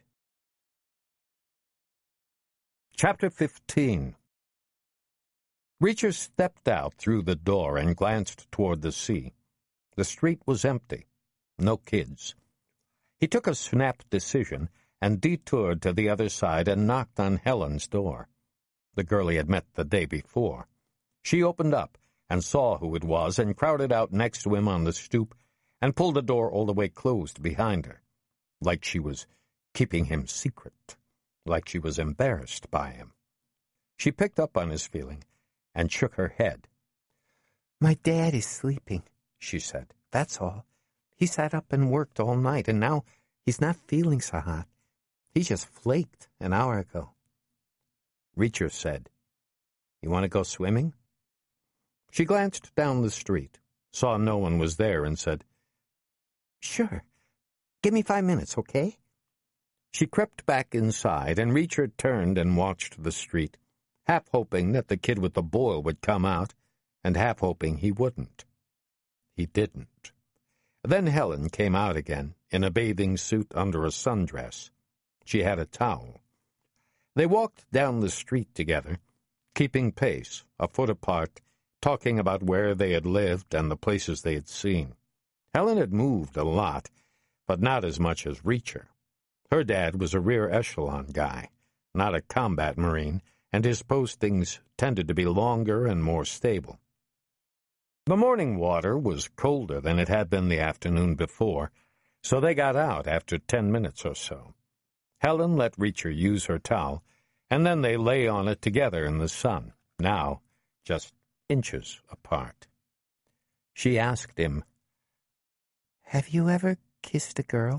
Chapter fifteen. Reacher stepped out through the door and glanced toward the sea. The street was empty. No kids. He took a snap decision and detoured to the other side and knocked on Helen's door. The girl he had met the day before. She opened up and saw who it was and crowded out next to him on the stoop and pulled the door all the way closed behind her, like she was keeping him secret, like she was embarrassed by him. She picked up on his feeling and shook her head. "My dad is sleeping," she said. "That's all. He sat up and worked all night, and now He's not feeling so hot. He just flaked an hour ago. Reacher said, "You want to go swimming?" She glanced down the street, saw no one was there, and said, "Sure. Give me five minutes, okay?" She crept back inside, and Reacher turned and watched the street, half hoping that the kid with the boil would come out, and half hoping he wouldn't. He didn't. Then Helen came out again, in a bathing suit under a sundress. She had a towel. They walked down the street together, keeping pace, a foot apart, talking about where they had lived and the places they had seen. Helen had moved a lot, but not as much as Reacher. Her dad was a rear echelon guy, not a combat marine, and his postings tended to be longer and more stable. The morning water was colder than it had been the afternoon before, so they got out after ten minutes or so. Helen let Reacher use her towel, and then they lay on it together in the sun, now just inches apart. She asked him, "Have you ever kissed a girl?"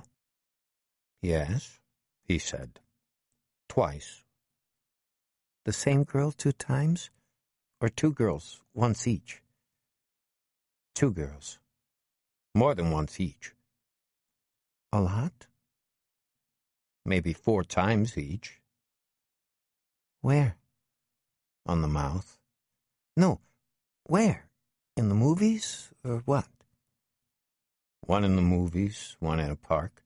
"Yes," he said. "Twice." "The same girl two times? Or two girls, once each?" "Two girls. More than once each." "A lot?" "Maybe four times each." "Where?" "On the mouth." "No, where? In the movies, or what?" "One in the movies, one in a park."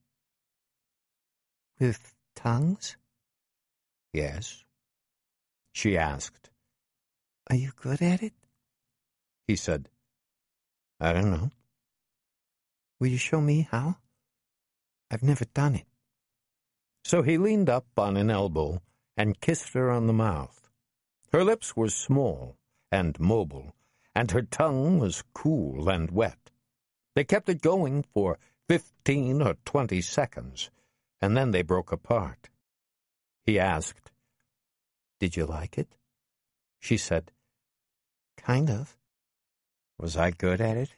"With tongues?" "Yes." She asked, "Are you good at it?" He said, "I don't know." "Will you show me how? I've never done it." So he leaned up on an elbow and kissed her on the mouth. Her lips were small and mobile, and her tongue was cool and wet. They kept it going for fifteen or twenty seconds, and then they broke apart. He asked, "Did you like it?" She said, "Kind of." "Was I good at it?"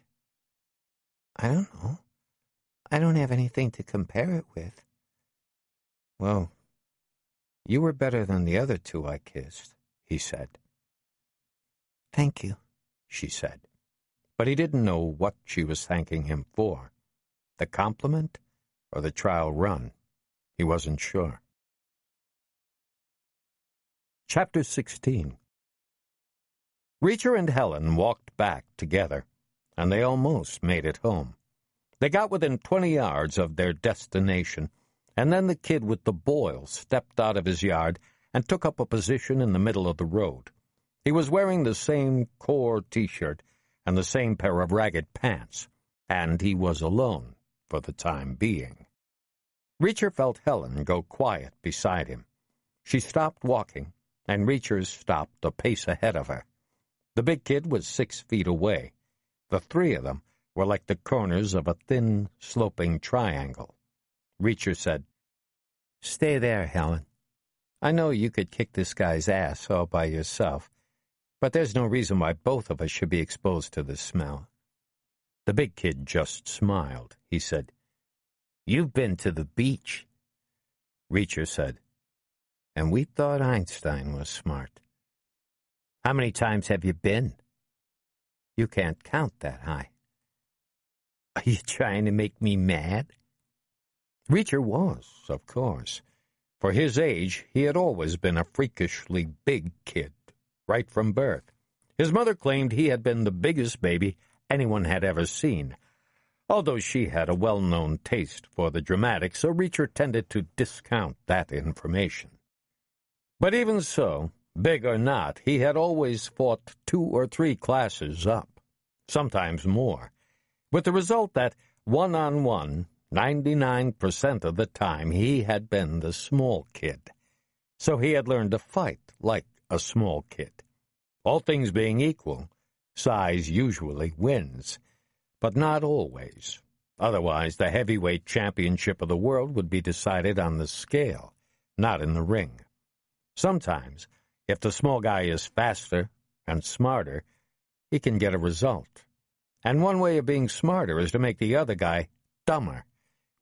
"I don't know. I don't have anything to compare it with." "Well, you were better than the other two I kissed," he said. "Thank you," she said. But he didn't know what she was thanking him for, the compliment or the trial run. He wasn't sure. Chapter sixteen. Reacher and Helen walked back together, and they almost made it home. They got within twenty yards of their destination, and then the kid with the boil stepped out of his yard and took up a position in the middle of the road. He was wearing the same core T-shirt and the same pair of ragged pants, and he was alone for the time being. Reacher felt Helen go quiet beside him. She stopped walking, and Reacher stopped a pace ahead of her. The big kid was six feet away. The three of them were like the corners of a thin, sloping triangle. Reacher said, "Stay there, Helen. I know you could kick this guy's ass all by yourself, but there's no reason why both of us should be exposed to the smell." The big kid just smiled. He said, "You've been to the beach." Reacher said, "And we thought Einstein was smart." "How many times have you been?" "You can't count that high." "Are you trying to make me mad?" Reacher was, of course. For his age, he had always been a freakishly big kid, right from birth. His mother claimed he had been the biggest baby anyone had ever seen, although she had a well-known taste for the dramatic, so Reacher tended to discount that information. But even so, big or not, he had always fought two or three classes up, sometimes more, with the result that, one-on-one, ninety-nine percent of the time he had been the small kid. So he had learned to fight like a small kid. All things being equal, size usually wins, but not always. Otherwise, the heavyweight championship of the world would be decided on the scale, not in the ring. Sometimes, if the small guy is faster and smarter, he can get a result. And one way of being smarter is to make the other guy dumber,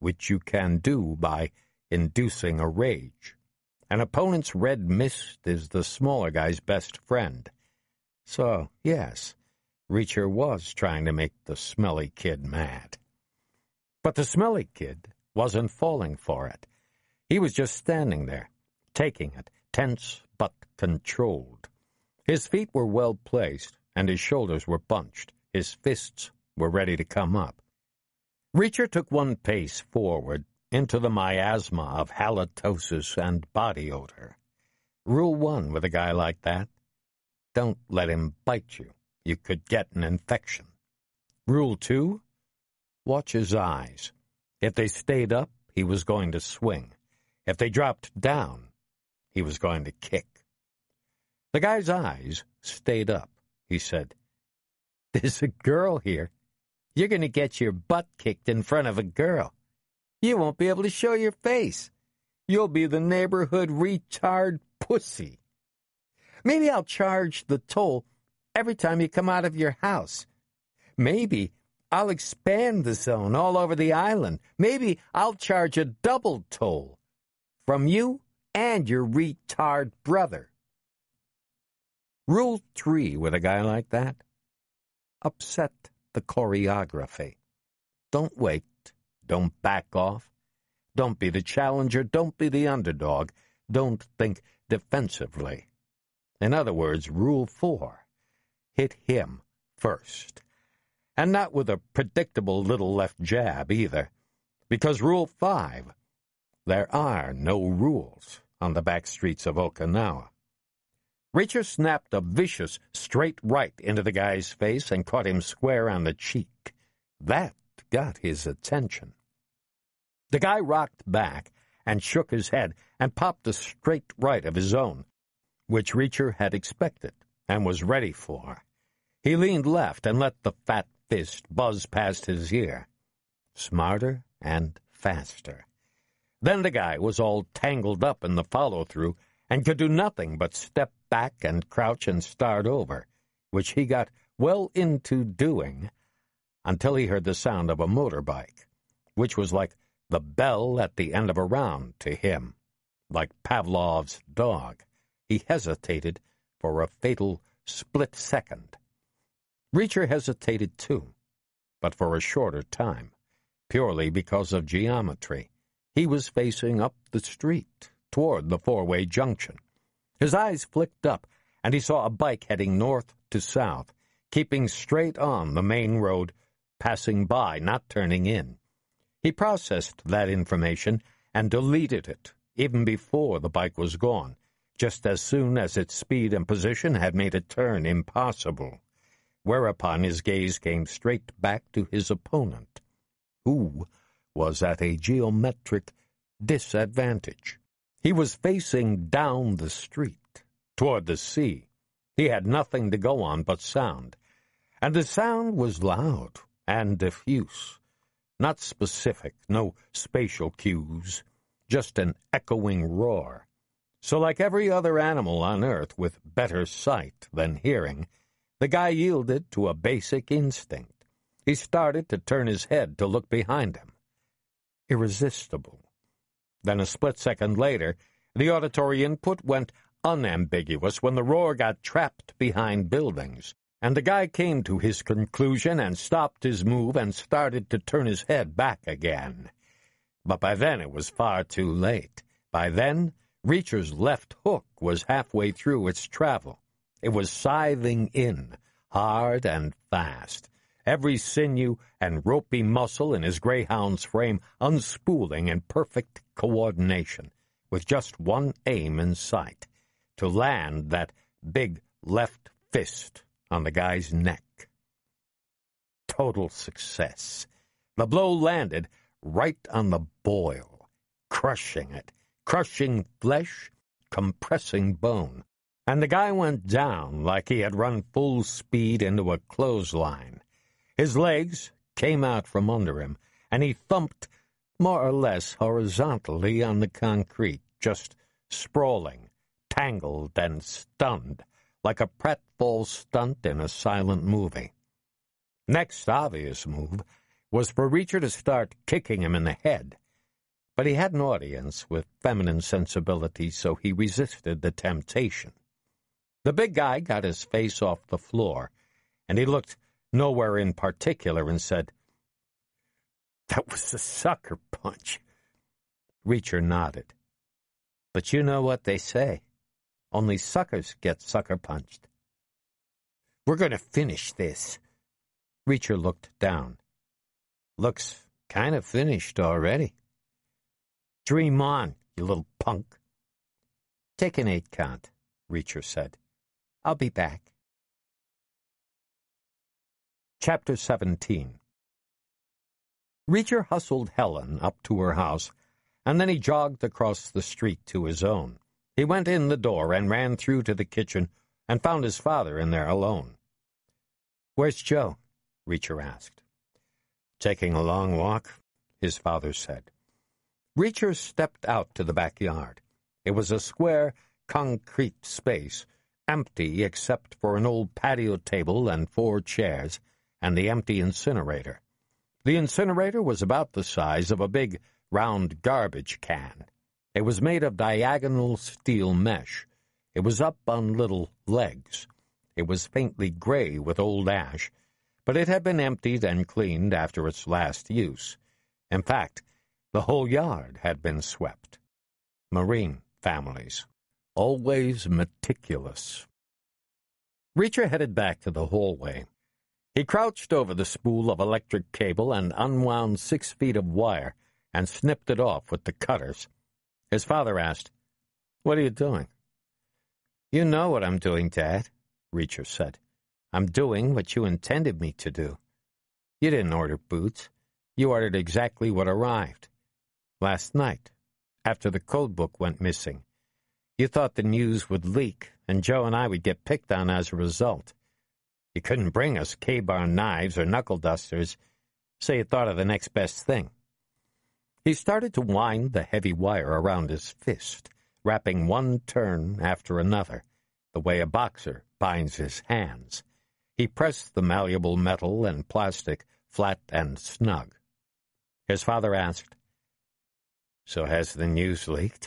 which you can do by inducing a rage. An opponent's red mist is the smaller guy's best friend. So, yes, Reacher was trying to make the smelly kid mad. But the smelly kid wasn't falling for it. He was just standing there, taking it, tense but controlled. His feet were well placed, and his shoulders were bunched. His fists were ready to come up. Reacher took one pace forward into the miasma of halitosis and body odor. Rule one with a guy like that: don't let him bite you. You could get an infection. Rule two: watch his eyes. If they stayed up, he was going to swing. If they dropped down, he was going to kick. The guy's eyes stayed up. He said, "There's a girl here. You're going to get your butt kicked in front of a girl. You won't be able to show your face. You'll be the neighborhood retard pussy. Maybe I'll charge the toll every time you come out of your house. Maybe I'll expand the zone all over the island. Maybe I'll charge a double toll from you and your retard brother." Rule three with a guy like that: upset the choreography. Don't wait. Don't back off. Don't be the challenger. Don't be the underdog. Don't think defensively. In other words, rule four: hit him first. And not with a predictable little left jab either. Because rule five: there are no rules on the back streets of Okinawa. Reacher snapped a vicious straight right into the guy's face and caught him square on the cheek. That got his attention. The guy rocked back and shook his head and popped a straight right of his own, which Reacher had expected and was ready for. He leaned left and let the fat fist buzz past his ear. Smarter and faster. Then the guy was all tangled up in the follow-through and could do nothing but step back and crouch and start over, which he got well into doing until he heard the sound of a motorbike, which was like the bell at the end of a round to him, like Pavlov's dog. He hesitated for a fatal split second. Reacher hesitated too, but for a shorter time, purely because of geometry. He was facing up the street, toward the four-way junction. His eyes flicked up, and he saw a bike heading north to south, keeping straight on the main road, passing by, not turning in. He processed that information and deleted it, even before the bike was gone, just as soon as its speed and position had made a turn impossible, whereupon his gaze came straight back to his opponent, who was at a geometric disadvantage. He was facing down the street, toward the sea. He had nothing to go on but sound, and the sound was loud and diffuse, not specific, no spatial cues, just an echoing roar. So like every other animal on Earth with better sight than hearing, the guy yielded to a basic instinct. He started to turn his head to look behind him. Irresistible. Then a split second later, the auditory input went unambiguous when the roar got trapped behind buildings, and the guy came to his conclusion and stopped his move and started to turn his head back again. But by then it was far too late. By then, Reacher's left hook was halfway through its travel. It was scything in, hard and fast, every sinew and ropey muscle in his greyhound's frame unspooling in perfect coordination, with just one aim in sight, to land that big left fist on the guy's neck. Total success. The blow landed right on the boil, crushing it, crushing flesh, compressing bone, and the guy went down like he had run full speed into a clothesline. His legs came out from under him, and he thumped more or less horizontally on the concrete, just sprawling, tangled and stunned, like a pratfall stunt in a silent movie. Next obvious move, was for Reacher to start kicking him in the head. But he had an audience with feminine sensibilities, so he resisted the temptation. The big guy got his face off the floor, and he looked nowhere in particular and said, "That was a sucker punch." Reacher nodded. "But you know what they say. Only suckers get sucker punched." "We're going to finish this." Reacher looked down. "Looks kind of finished already." "Dream on, you little punk." "Take an eight count," Reacher said. "I'll be back." Chapter seventeen. Reacher hustled Helen up to her house, and then he jogged across the street to his own. He went in the door and ran through to the kitchen and found his father in there alone. "Where's Joe?" Reacher asked. "Taking a long walk," his father said. Reacher stepped out to the backyard. It was a square, concrete space, empty except for an old patio table and four chairs, and the empty incinerator. The incinerator was about the size of a big, round garbage can. It was made of diagonal steel mesh. It was up on little legs. It was faintly gray with old ash, but it had been emptied and cleaned after its last use. In fact, the whole yard had been swept. Marine families, always meticulous. Reacher headed back to the hallway. He crouched over the spool of electric cable and unwound six feet of wire and snipped it off with the cutters. His father asked, "What are you doing?" "You know what I'm doing, Dad," Reacher said. "I'm doing what you intended me to do. You didn't order boots. You ordered exactly what arrived. Last night, after the code book went missing. You thought the news would leak, and Joe and I would get picked on as a result. You couldn't bring us K-bar knives or knuckle dusters, so you thought of the next best thing." He started to wind the heavy wire around his fist, wrapping one turn after another, the way a boxer binds his hands. He pressed the malleable metal and plastic flat and snug. His father asked, "So has the news leaked?"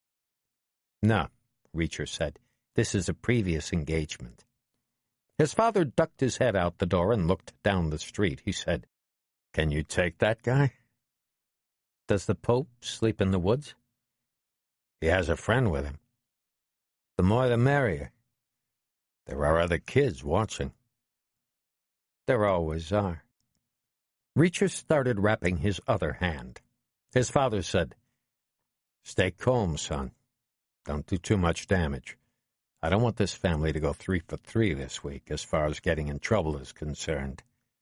"No," Reacher said. "This is a previous engagement." His father ducked his head out the door and looked down the street. He said, "Can you take that guy?" "Does the Pope sleep in the woods?" "He has a friend with him." "The more the merrier." "There are other kids watching." "There always are." Reacher started wrapping his other hand. His father said, "Stay calm, son. Don't do too much damage. I don't want this family to go three for three this week as far as getting in trouble is concerned."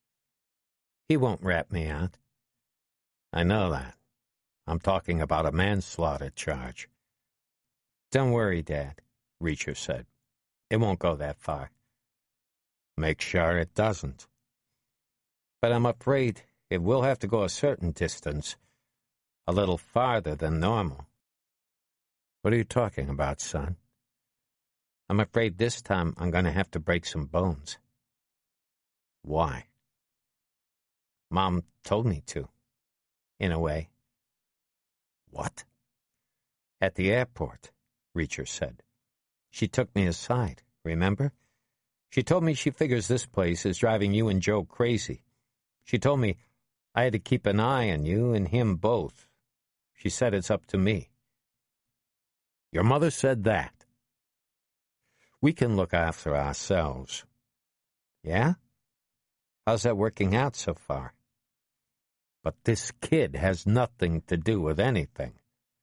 "He won't rat me out." "I know that. I'm talking about a manslaughter charge." "Don't worry, Dad," Reacher said. "It won't go that far." "Make sure it doesn't." "But I'm afraid it will have to go a certain distance, a little farther than normal." "What are you talking about, son?" "I'm afraid this time I'm going to have to break some bones." "Why?" "Mom told me to, in a way." "What?" "At the airport," Reacher said. "She took me aside, remember? She told me she figures this place is driving you and Joe crazy. She told me I had to keep an eye on you and him both. She said it's up to me." "Your mother said that?" "We can look after ourselves." "Yeah? How's that working out so far?" "But this kid has nothing to do with anything."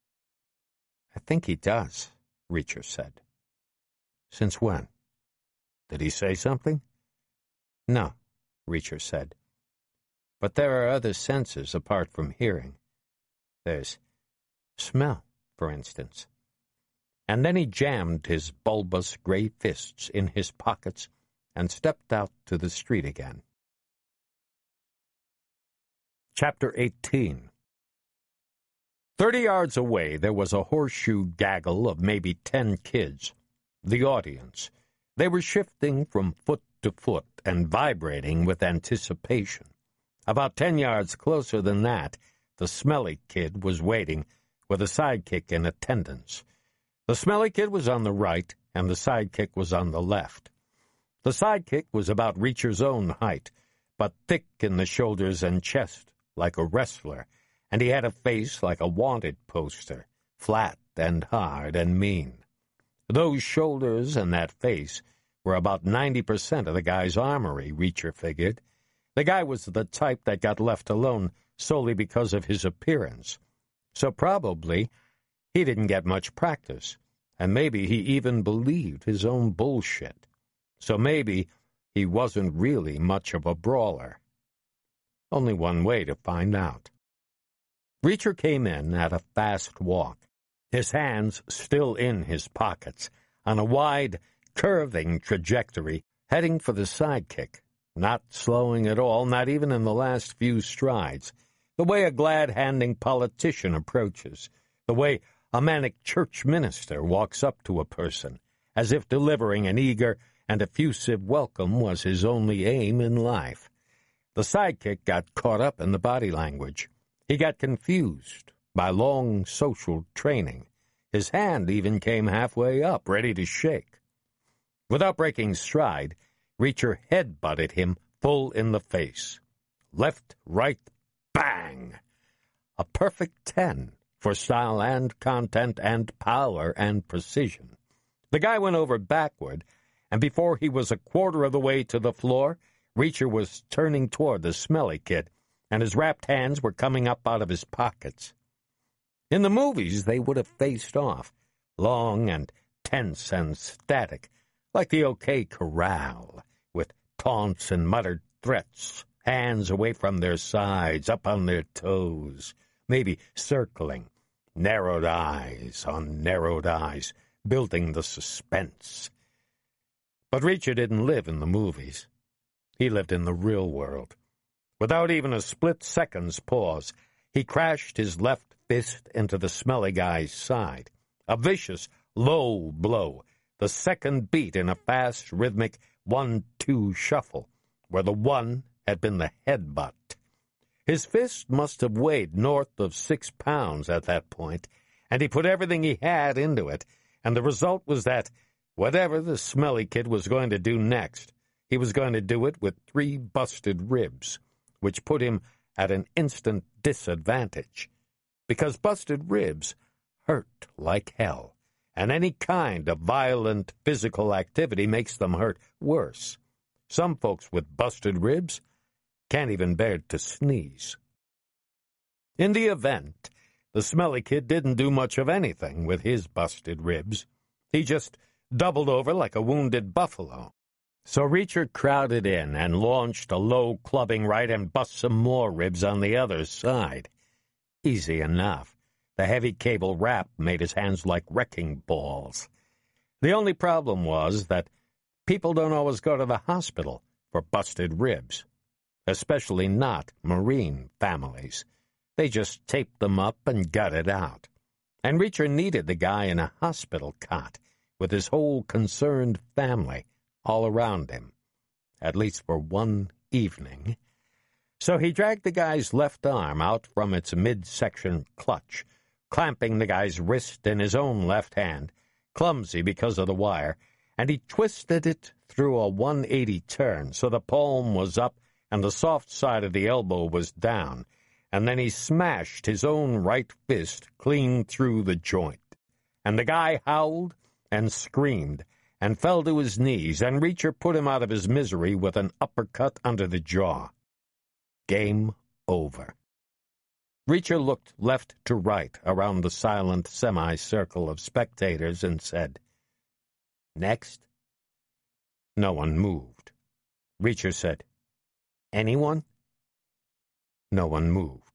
"I think he does," Reacher said. "Since when? Did he say something?" "No," Reacher said. "But there are other senses apart from hearing. There's smell, for instance." And then he jammed his bulbous gray fists in his pockets and stepped out to the street again. Chapter eighteen. Thirty yards away there was a horseshoe gaggle of maybe ten kids. The audience. They were shifting from foot to foot and vibrating with anticipation. About ten yards closer than that, the Smelly Kid was waiting, with a sidekick in attendance. The Smelly Kid was on the right, and the sidekick was on the left. The sidekick was about Reacher's own height, but thick in the shoulders and chest, like a wrestler, and he had a face like a wanted poster, flat and hard and mean. Those shoulders and that face were about ninety percent of the guy's armory, Reacher figured. The guy was the type that got left alone solely because of his appearance. So probably he didn't get much practice, and maybe he even believed his own bullshit. So maybe he wasn't really much of a brawler. Only one way to find out. Reacher came in at a fast walk, his hands still in his pockets, on a wide, curving trajectory, heading for the sidekick, not slowing at all, not even in the last few strides, the way a glad-handing politician approaches, the way a manic church minister walks up to a person, as if delivering an eager and effusive welcome was his only aim in life. The sidekick got caught up in the body language. He got confused by long social training. His hand even came halfway up, ready to shake. Without breaking stride, Reacher head-butted him full in the face. Left, right, bang! A perfect ten for style and content and power and precision. The guy went over backward, and before he was a quarter of the way to the floor, Reacher was turning toward the Smelly Kid, and his wrapped hands were coming up out of his pockets. In the movies, they would have faced off, long and tense and static, like the OK Corral, with taunts and muttered threats, hands away from their sides, up on their toes, maybe circling, narrowed eyes on narrowed eyes, building the suspense. But Reacher didn't live in the movies. He lived in the real world. Without even a split second's pause, he crashed his left fist into the Smelly guy's side. A vicious, low blow, the second beat in a fast, rhythmic one-two shuffle, where the one had been the headbutt. His fist must have weighed north of six pounds at that point, and he put everything he had into it, and the result was that whatever the Smelly Kid was going to do next, he was going to do it with three busted ribs, which put him at an instant disadvantage, because busted ribs hurt like hell, and any kind of violent physical activity makes them hurt worse. Some folks with busted ribs can't even bear to sneeze. In the event, the Smelly Kid didn't do much of anything with his busted ribs. He just doubled over like a wounded buffalo. So Reacher crowded in and launched a low clubbing right and bust some more ribs on the other side. Easy enough. The heavy cable wrap made his hands like wrecking balls. The only problem was that people don't always go to the hospital for busted ribs, especially not Marine families. They just taped them up and gut it out. And Reacher needed the guy in a hospital cot with his whole concerned family all around him, at least for one evening. So he dragged the guy's left arm out from its midsection clutch, clamping the guy's wrist in his own left hand, clumsy because of the wire, and he twisted it through a one eighty turn so the palm was up and the soft side of the elbow was down, and then he smashed his own right fist clean through the joint. And the guy howled and screamed and fell to his knees, and Reacher put him out of his misery with an uppercut under the jaw. Game over. Reacher looked left to right around the silent semicircle of spectators and said, "Next?" No one moved. Reacher said, "Anyone?" No one moved.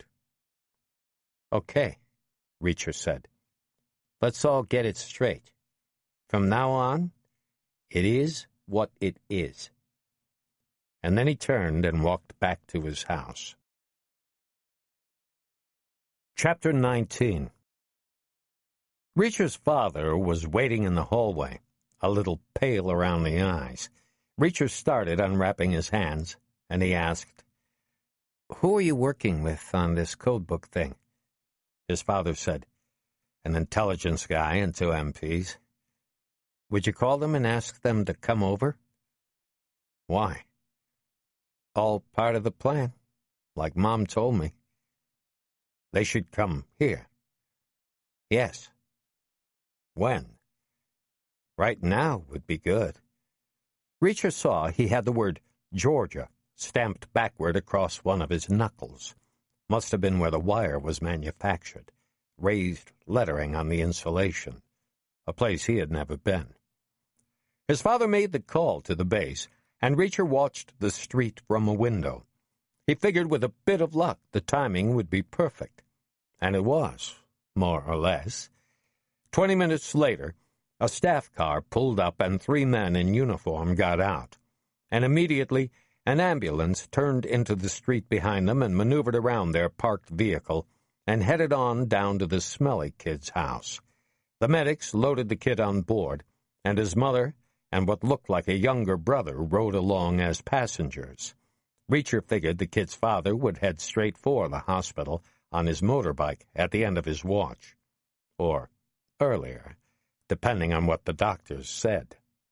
"Okay," Reacher said. "Let's all get it straight. From now on, it is what it is." And then he turned and walked back to his house. Chapter nineteen. Reacher's father was waiting in the hallway, a little pale around the eyes. Reacher started unwrapping his hands, and he asked, Who are you working with on this codebook thing? His father said. An intelligence guy and two M Ps. Would you call them and ask them to come over? Why? All part of the plan, like Mom told me. They should come here. Yes. When? Right now would be good. Reacher saw he had the word Georgia stamped backward across one of his knuckles. Must have been where the wire was manufactured. Raised lettering on the insulation. A place he had never been. His father made the call to the base, and Reacher watched the street from a window. He figured with a bit of luck the timing would be perfect. And it was, more or less. Twenty minutes later, a staff car pulled up and three men in uniform got out. And immediately, an ambulance turned into the street behind them and maneuvered around their parked vehicle and headed on down to the smelly kid's house. The medics loaded the kid on board, and his mother and what looked like a younger brother rode along as passengers. Reacher figured the kid's father would head straight for the hospital on his motorbike at the end of his watch. Or earlier, depending on what the doctors said.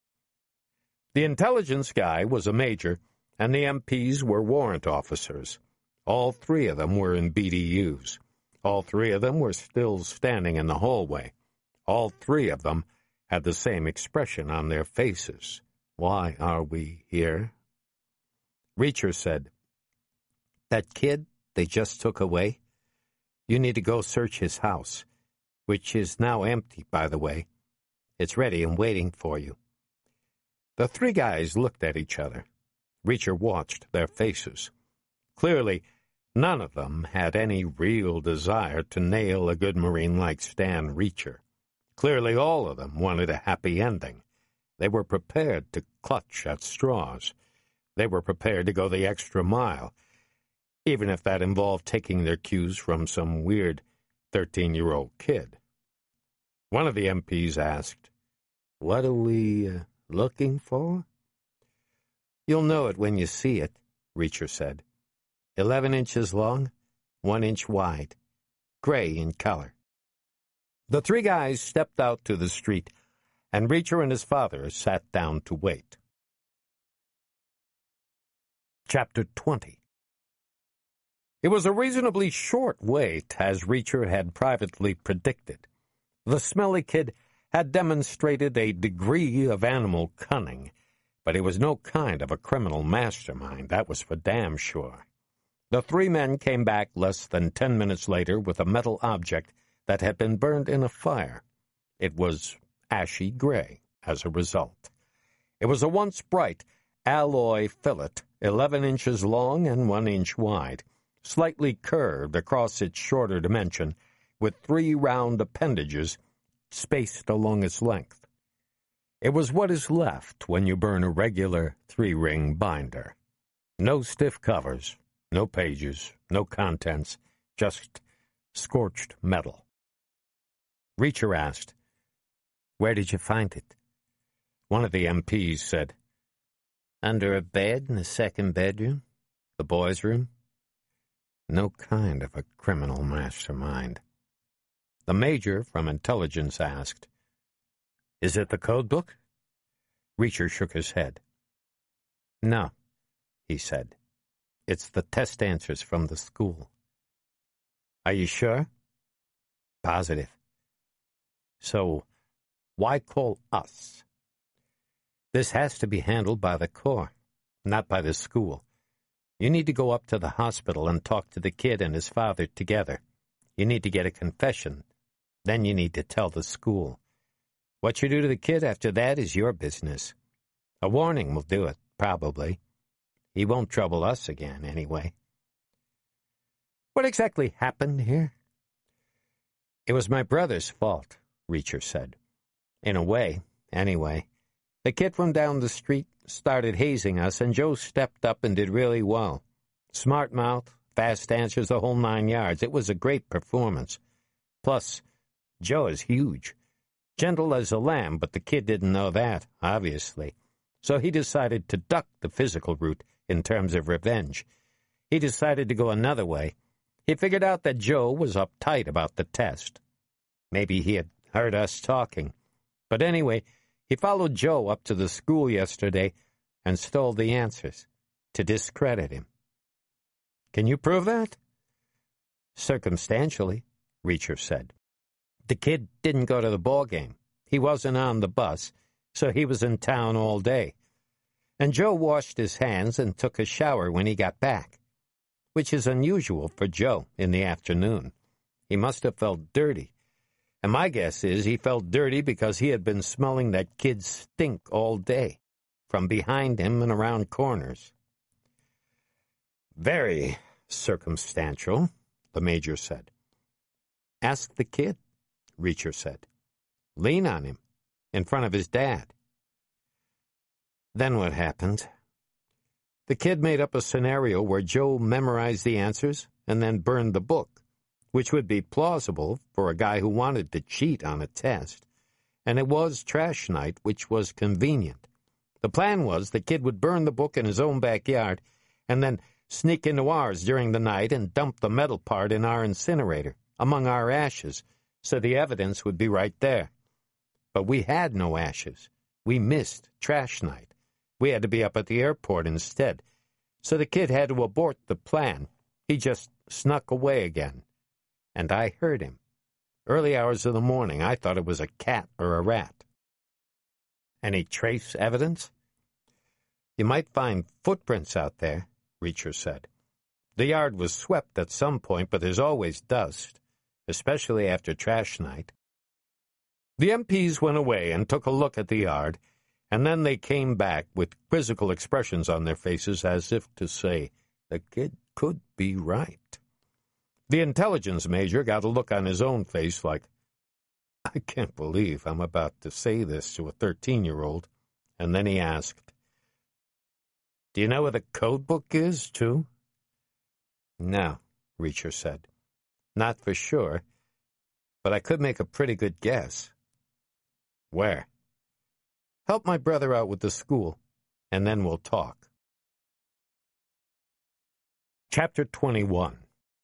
The intelligence guy was a major, and the M Ps were warrant officers. All three of them were in B D Us. All three of them were still standing in the hallway. All three of them had the same expression on their faces. Why are we here? Reacher said, That kid they just took away, you need to go search his house, which is now empty, by the way. It's ready and waiting for you. The three guys looked at each other. Reacher watched their faces. Clearly, none of them had any real desire to nail a good Marine like Stan Reacher. Clearly, all of them wanted a happy ending. They were prepared to clutch at straws. They were prepared to go the extra mile, even if that involved taking their cues from some weird thirteen-year-old kid. One of the M Ps asked, What are we uh, looking for? You'll know it when you see it, Reacher said. Eleven inches long, one inch wide, gray in color. The three guys stepped out to the street, and Reacher and his father sat down to wait. Chapter twenty. It was a reasonably short wait, as Reacher had privately predicted. The smelly kid had demonstrated a degree of animal cunning, but he was no kind of a criminal mastermind, that was for damn sure. The three men came back less than ten minutes later with a metal object that had been burned in a fire. It was ashy gray as a result. It was a once bright alloy fillet, eleven inches long and one inch wide, slightly curved across its shorter dimension, with three round appendages spaced along its length. It was what is left when you burn a regular three-ring binder. No stiff covers, no pages, no contents, just scorched metal. Reacher asked, Where did you find it? One of the M Ps said, Under a bed in the second bedroom, the boys' room. No kind of a criminal mastermind. The major from intelligence asked, Is it the code book? Reacher shook his head. No, he said. It's the test answers from the school. Are you sure? Positive. So, why call us? This has to be handled by the Corps, not by the school. You need to go up to the hospital and talk to the kid and his father together. You need to get a confession. Then you need to tell the school. What you do to the kid after that is your business. A warning will do it, probably. He won't trouble us again, anyway. What exactly happened here? It was my brother's fault, Reacher said. In a way, anyway. The kid from down the street started hazing us, and Joe stepped up and did really well. Smart mouth, fast answers, the whole nine yards. It was a great performance. Plus, Joe is huge. Gentle as a lamb, but the kid didn't know that, obviously. So he decided to duck the physical route in terms of revenge. he decided to go another way. He figured out that Joe was uptight about the test. Maybe he had heard us talking. But anyway, he followed Joe up to the school yesterday and stole the answers to discredit him. Can you prove that? Circumstantially, Reacher said. The kid didn't go to the ball game. He wasn't on the bus, so he was in town all day. And Joe washed his hands and took a shower when he got back, which is unusual for Joe in the afternoon. He must have felt dirty. And my guess is he felt dirty because he had been smelling that kid's stink all day, from behind him and around corners. Very circumstantial, the Major said. Ask the kid, Reacher said. Lean on him, in front of his dad. Then what happened? The kid made up a scenario where Joe memorized the answers and then burned the book, which would be plausible for a guy who wanted to cheat on a test. And it was trash night, which was convenient. The plan was the kid would burn the book in his own backyard and then sneak into ours during the night and dump the metal part in our incinerator, among our ashes, so the evidence would be right there. But we had no ashes. We missed trash night. We had to be up at the airport instead. So the kid had to abort the plan. He just snuck away again. And I heard him. Early hours of the morning, I thought it was a cat or a rat. Any trace evidence? You might find footprints out there, Reacher said. The yard was swept at some point, but there's always dust, especially after trash night. The M Ps went away and took a look at the yard, and then they came back with quizzical expressions on their faces as if to say, the kid could be right. The intelligence major got a look on his own face like, I can't believe I'm about to say this to a thirteen-year-old, and then he asked, Do you know where the code book is, too? No, Reacher said. Not for sure, but I could make a pretty good guess. Where? Help my brother out with the school, and then we'll talk. Chapter twenty-one.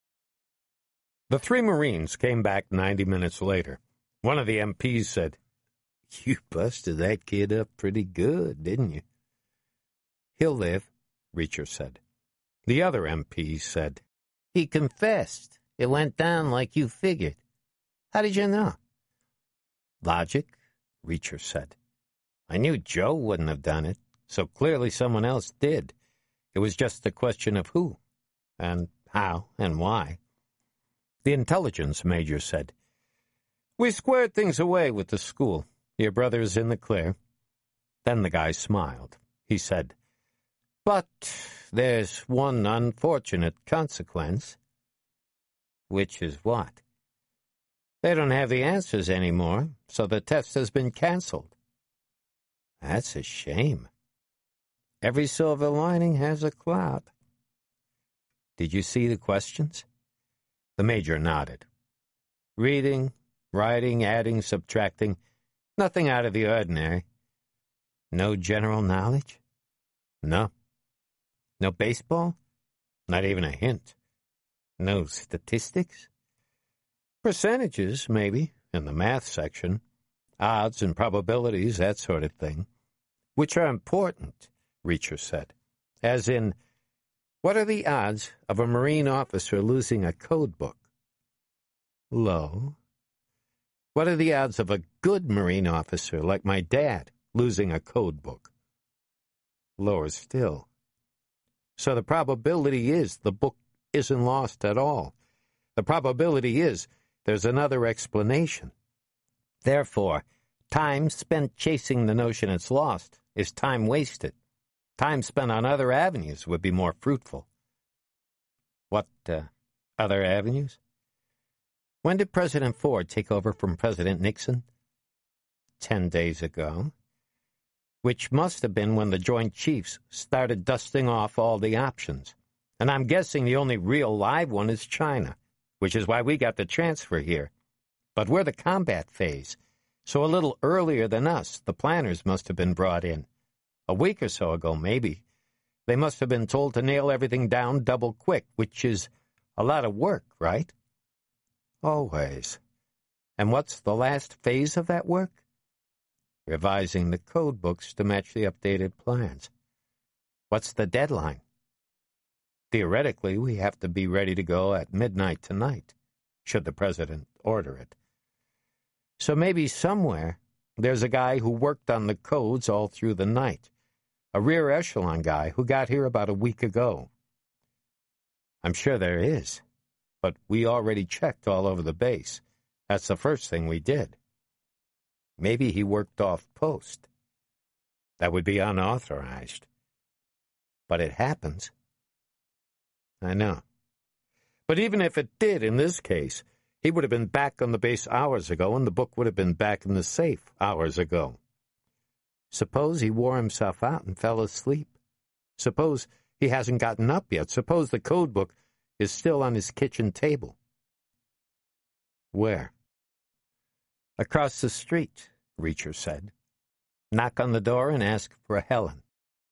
The three Marines came back ninety minutes later. One of the M Ps said, You busted that kid up pretty good, didn't you? He'll live, Reacher said. The other M P said, He confessed. It went down like you figured. How did you know? Logic, Reacher said. I knew Joe wouldn't have done it, so clearly someone else did. It was just a question of who, and how, and why. The intelligence major said, We squared things away with the school. Your brother's in the clear. Then the guy smiled. He said, But there's one unfortunate consequence. Which is what? They don't have the answers anymore, so the test has been canceled. That's a shame. Every silver lining has a cloud. Did you see the questions? The major nodded. Reading, writing, adding, subtracting, nothing out of the ordinary. No general knowledge? No. No baseball? Not even a hint. No statistics? Percentages, maybe, in the math section. Odds and probabilities, that sort of thing. Which are important, Reacher said. As in, what are the odds of a Marine officer losing a code book? Low. What are the odds of a good Marine officer, like my dad, losing a code book? Lower still. So the probability is the book isn't lost at all. The probability is there's another explanation. Therefore, time spent chasing the notion it's lost is time wasted. Time spent on other avenues would be more fruitful. What uh, other avenues? When did President Ford take over from President Nixon? Ten days ago. Which must have been when the Joint Chiefs started dusting off all the options. And I'm guessing the only real live one is China, which is why we got the transfer here. But we're the combat phase, so a little earlier than us, the planners must have been brought in. A week or so ago, maybe. They must have been told to nail everything down double quick, which is a lot of work, right? Always. And what's the last phase of that work? Revising the code books to match the updated plans. What's the deadline? Theoretically, we have to be ready to go at midnight tonight, should the president order it. So maybe somewhere there's a guy who worked on the codes all through the night, a rear echelon guy who got here about a week ago. I'm sure there is, but we already checked all over the base. That's the first thing we did. Maybe he worked off post. That would be unauthorized. But it happens. I know. But even if it did in this case, he would have been back on the base hours ago, and the book would have been back in the safe hours ago. Suppose he wore himself out and fell asleep. Suppose he hasn't gotten up yet. Suppose the code book is still on his kitchen table. Where? Across the street, Reacher said. Knock on the door and ask for Helen.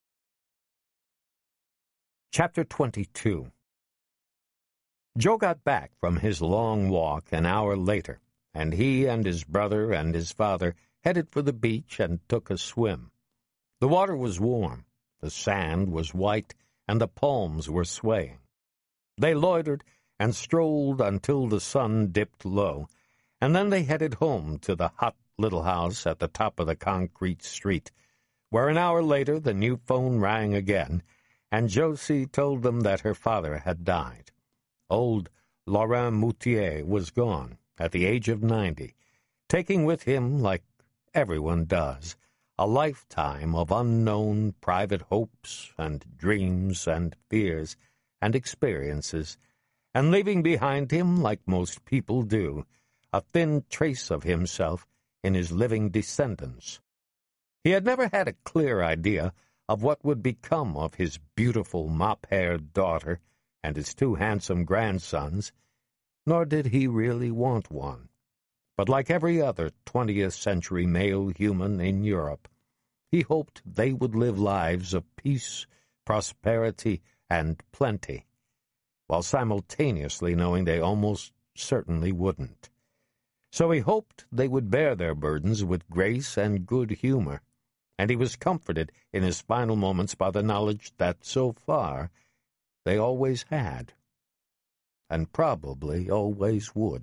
Chapter twenty-two. Joe got back from his long walk an hour later, and he and his brother and his father headed for the beach and took a swim. The water was warm, the sand was white, and the palms were swaying. They loitered and strolled until the sun dipped low, and then they headed home to the hot little house at the top of the concrete street, where an hour later the new phone rang again, and Josie told them that her father had died. Old Laurent Moutier was gone at the age of ninety, taking with him, like everyone does, a lifetime of unknown private hopes and dreams and fears and experiences, and leaving behind him, like most people do, a thin trace of himself in his living descendants. He had never had a clear idea of what would become of his beautiful mop-haired daughter and his two handsome grandsons, nor did he really want one. But like every other twentieth century male human in Europe, he hoped they would live lives of peace, prosperity, and plenty, while simultaneously knowing they almost certainly wouldn't. So he hoped they would bear their burdens with grace and good humor, and he was comforted in his final moments by the knowledge that, so far, they always had, and probably always would.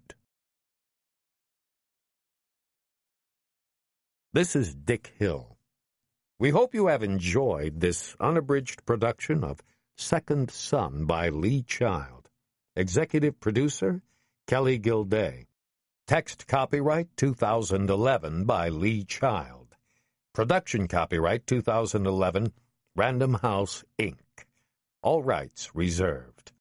This is Dick Hill. We hope you have enjoyed this unabridged production of Second Son by Lee Child. Executive producer, Kelly Gilday. Text copyright two thousand eleven by Lee Child. Production copyright two thousand eleven, Random House, Incorporated. All rights reserved.